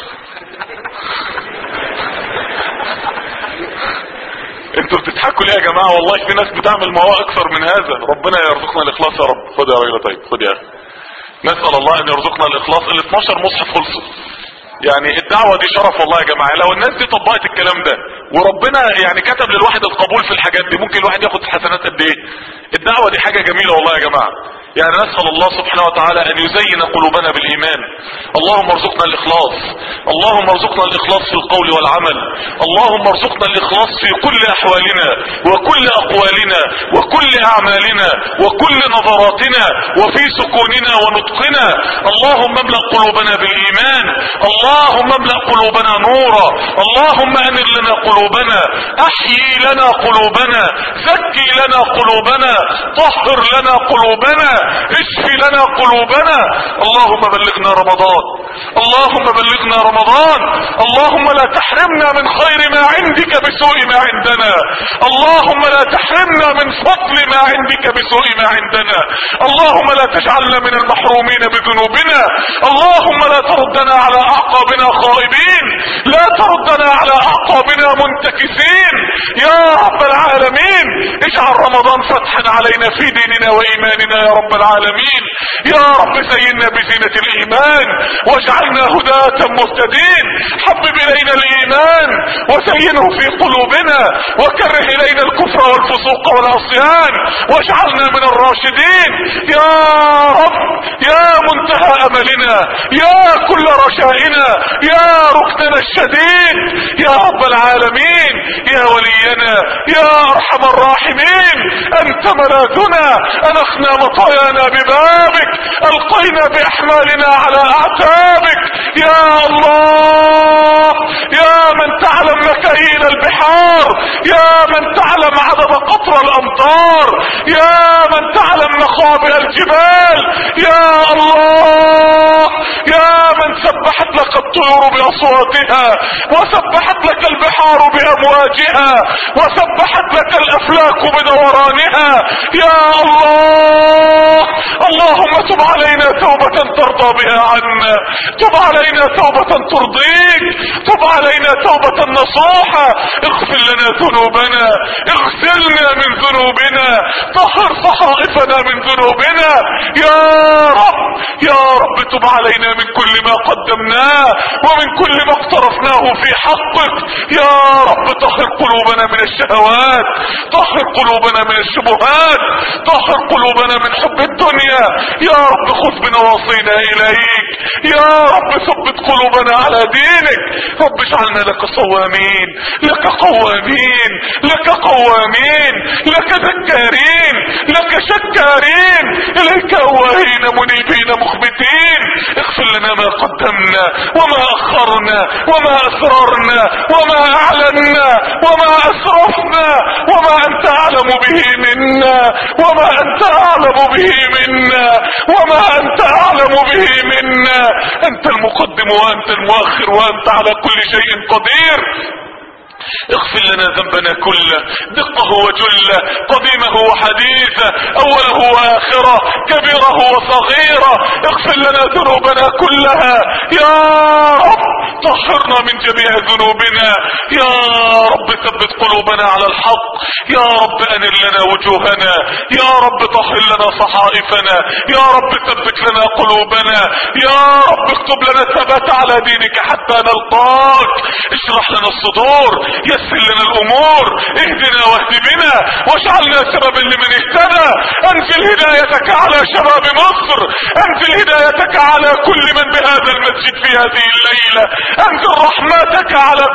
انتوا بتضحكوا ليه يا جماعة؟ والله في ناس بتعمل ما هو اكثر من هذا. ربنا يرزقنا الاخلاص يا رب. خد يا راجل. طيب خد يا اخي. نسأل الله ان يرزقنا الاخلاص. ال اتناشر مصحف خلصوا. يعني الدعوة دي شرف والله يا جماعة. لو الناس دي طبقت الكلام ده وربنا يعني كتب للواحد القبول في الحاجات دي، ممكن الواحد ياخد حسنات قد ايه؟ الدعوة دي حاجة جميلة والله يا جماعة. يعني نسأل الله سبحانه وتعالى ان يزين قلوبنا بالايمان. اللهم ارزقنا الاخلاص، اللهم ارزقنا الاخلاص في القول والعمل، اللهم ارزقنا الاخلاص في كل احوالنا وكل اقوالنا وكل اعمالنا وكل نظراتنا وفي سكوننا ونطقنا. اللهم املأ قلوبنا بالايمان، اللهم املأ قلوبنا نورا، اللهم انر لنا قلوبنا، احيي لنا قلوبنا، زكي لنا قلوبنا، طهر لنا قلوبنا، اشفي لنا قلوبنا. اللهم بلغنا رمضان، اللهم بلغنا رمضان، اللهم لا تحرمنا من خير ما عندك بسوء ما عندنا، اللهم لا تحرمنا من فضل ما عندك بسوء ما عندنا، اللهم لا تجعلنا من المحرومين بذنوبنا، اللهم لا تردنا على اعقابنا خائبين، لا تردنا على اعقابنا منتكسين يا رب العالمين. اجعل رمضان فتحا علينا في ديننا وايماننا يا رب العالمين. يا رب زينا بزينة الايمان واجعلنا هداة مهتدين. حبب الينا الايمان وزينه في قلوبنا وكره الينا الكفر والفسوق والعصيان واجعلنا من الراشدين يا رب. يا منتهى املنا، يا كل رجائنا، يا ركننا الشديد يا رب العالمين، يا ولينا، يا ارحم الراحمين. انت ملاذنا، انخنا مطايانا ببابك، القينا باحمالنا على اعتابك يا الله. يا من تعلم مكاين البحار، يا من تعلم عدد قطر الامطار، يا من تعلم مخابئ الجبال يا الله. يا من سبحت لك الطيور باصواتها وسبحت لك البحار بامواجها وسبحت لك الافلاك بدورانها يا الله. اللهم تب علينا توبة ترضى بها عنا، تب علينا توبة ترضيك، تب علينا توبة نصوحة. اغفر لنا ذنوبنا، اغسلنا من ذنوبنا، طهر صحائفنا من ذنوبنا يا رب. يا رب تب علينا من كل ما قدمناه ومن كل ما اقترفناه في حقك يا رب. طهر قلوبنا من الشهوات، طهر قلوبنا من الشبهات، طهر قلوبنا من حب الدنيا يا رب. خذ بنواصينا اليك يا رب. ثبت قلوبنا على دينك رب. اجعلنا لك صوامين، لك قوامين، لك قوامين، لك ذكارين، لك شكارين، اليك اواهين منيبين مخبتين. اغفر لنا ما قدمنا وما اخرنا وما اسررنا وما اعلنا وما اسرفنا وما انت اعلم به منا وما انت اعلم به منا وما انت اعلم به منا. انت المقدم وانت المؤخر وانت على كل شيء قدير. اغفر لنا ذنبنا كله، دقه وجله، قديمه وحديثه، اوله واخره، كبيره وصغيره. اغفر لنا ذنوبنا كلها يا رب. طهرنا من جميع ذنوبنا يا رب. ثبت قلوبنا على الحق يا رب. انر لنا وجوهنا يا رب. طهر لنا صحائفنا يا رب. ثبت لنا قلوبنا يا رب. اكتب لنا الثبات على دينك حتى نلقاك. اشرح لنا الصدور، يسر لنا الامور، اهدنا واهد بنا واجعلنا سببا لمن اهتدى. انزل هدايتك على شباب مصر، انزل هدايتك على كل من بهذا المسجد في هذه الليلة، انزل رحمتك على كل من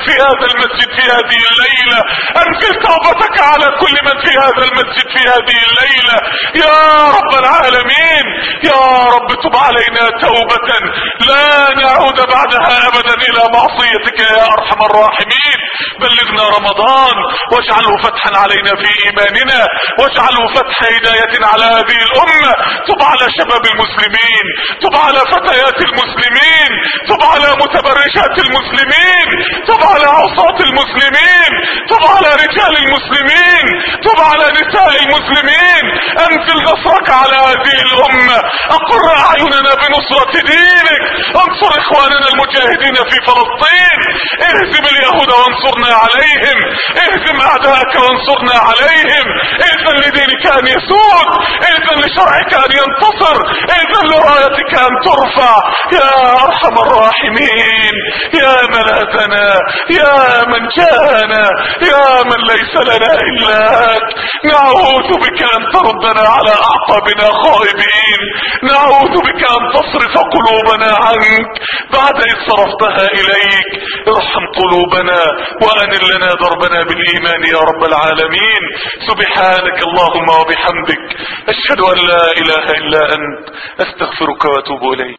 في هذا المسجد في هذه الليلة، انزل توبتك على كل من في هذا المسجد في هذه الليلة يا رب العالمين. يا رب تب علينا توبة لا نعود بعدها ابدا الى معصيتك يا ارحم الراحمين. بلغنا رمضان واجعله فتحا علينا في ايماننا، واجعله فتح هداية على هذه الامة. تب على شباب المسلمين، تب على فتيات المسلمين، تب على متبرجات المسلمين، تب على عصاة المسلمين، تب على رجال المسلمين، تب على نساء المسلمين. انزل نصرك على هذه الامة، اقر اعيننا بنصرة دينك، انصر اخواننا المجاهدين في فلسطين، اهزم اليهود وانصرنا عليهم، اهزم اعداءك وانصرنا عليهم، اذن لدينك ان يسود، اذن لشرعك ان ينتصر، اذن لرايتك ان ترفع يا ارحم الراحمين. يا ملاذنا، يا من جاءنا، يا من ليس لنا الاك، نعوذ بك ان تردنا على اعقابنا خائبين، نعوذ بك ان تصرف قلوبنا عنك بعد اذ صرفتها اليك. ارحم قلوبنا وانل لنا دربنا بالايمان يا رب العالمين. سبحانك اللهم وبحمدك، اشهد ان لا اله الا انت، استغفرك واتوب اليك.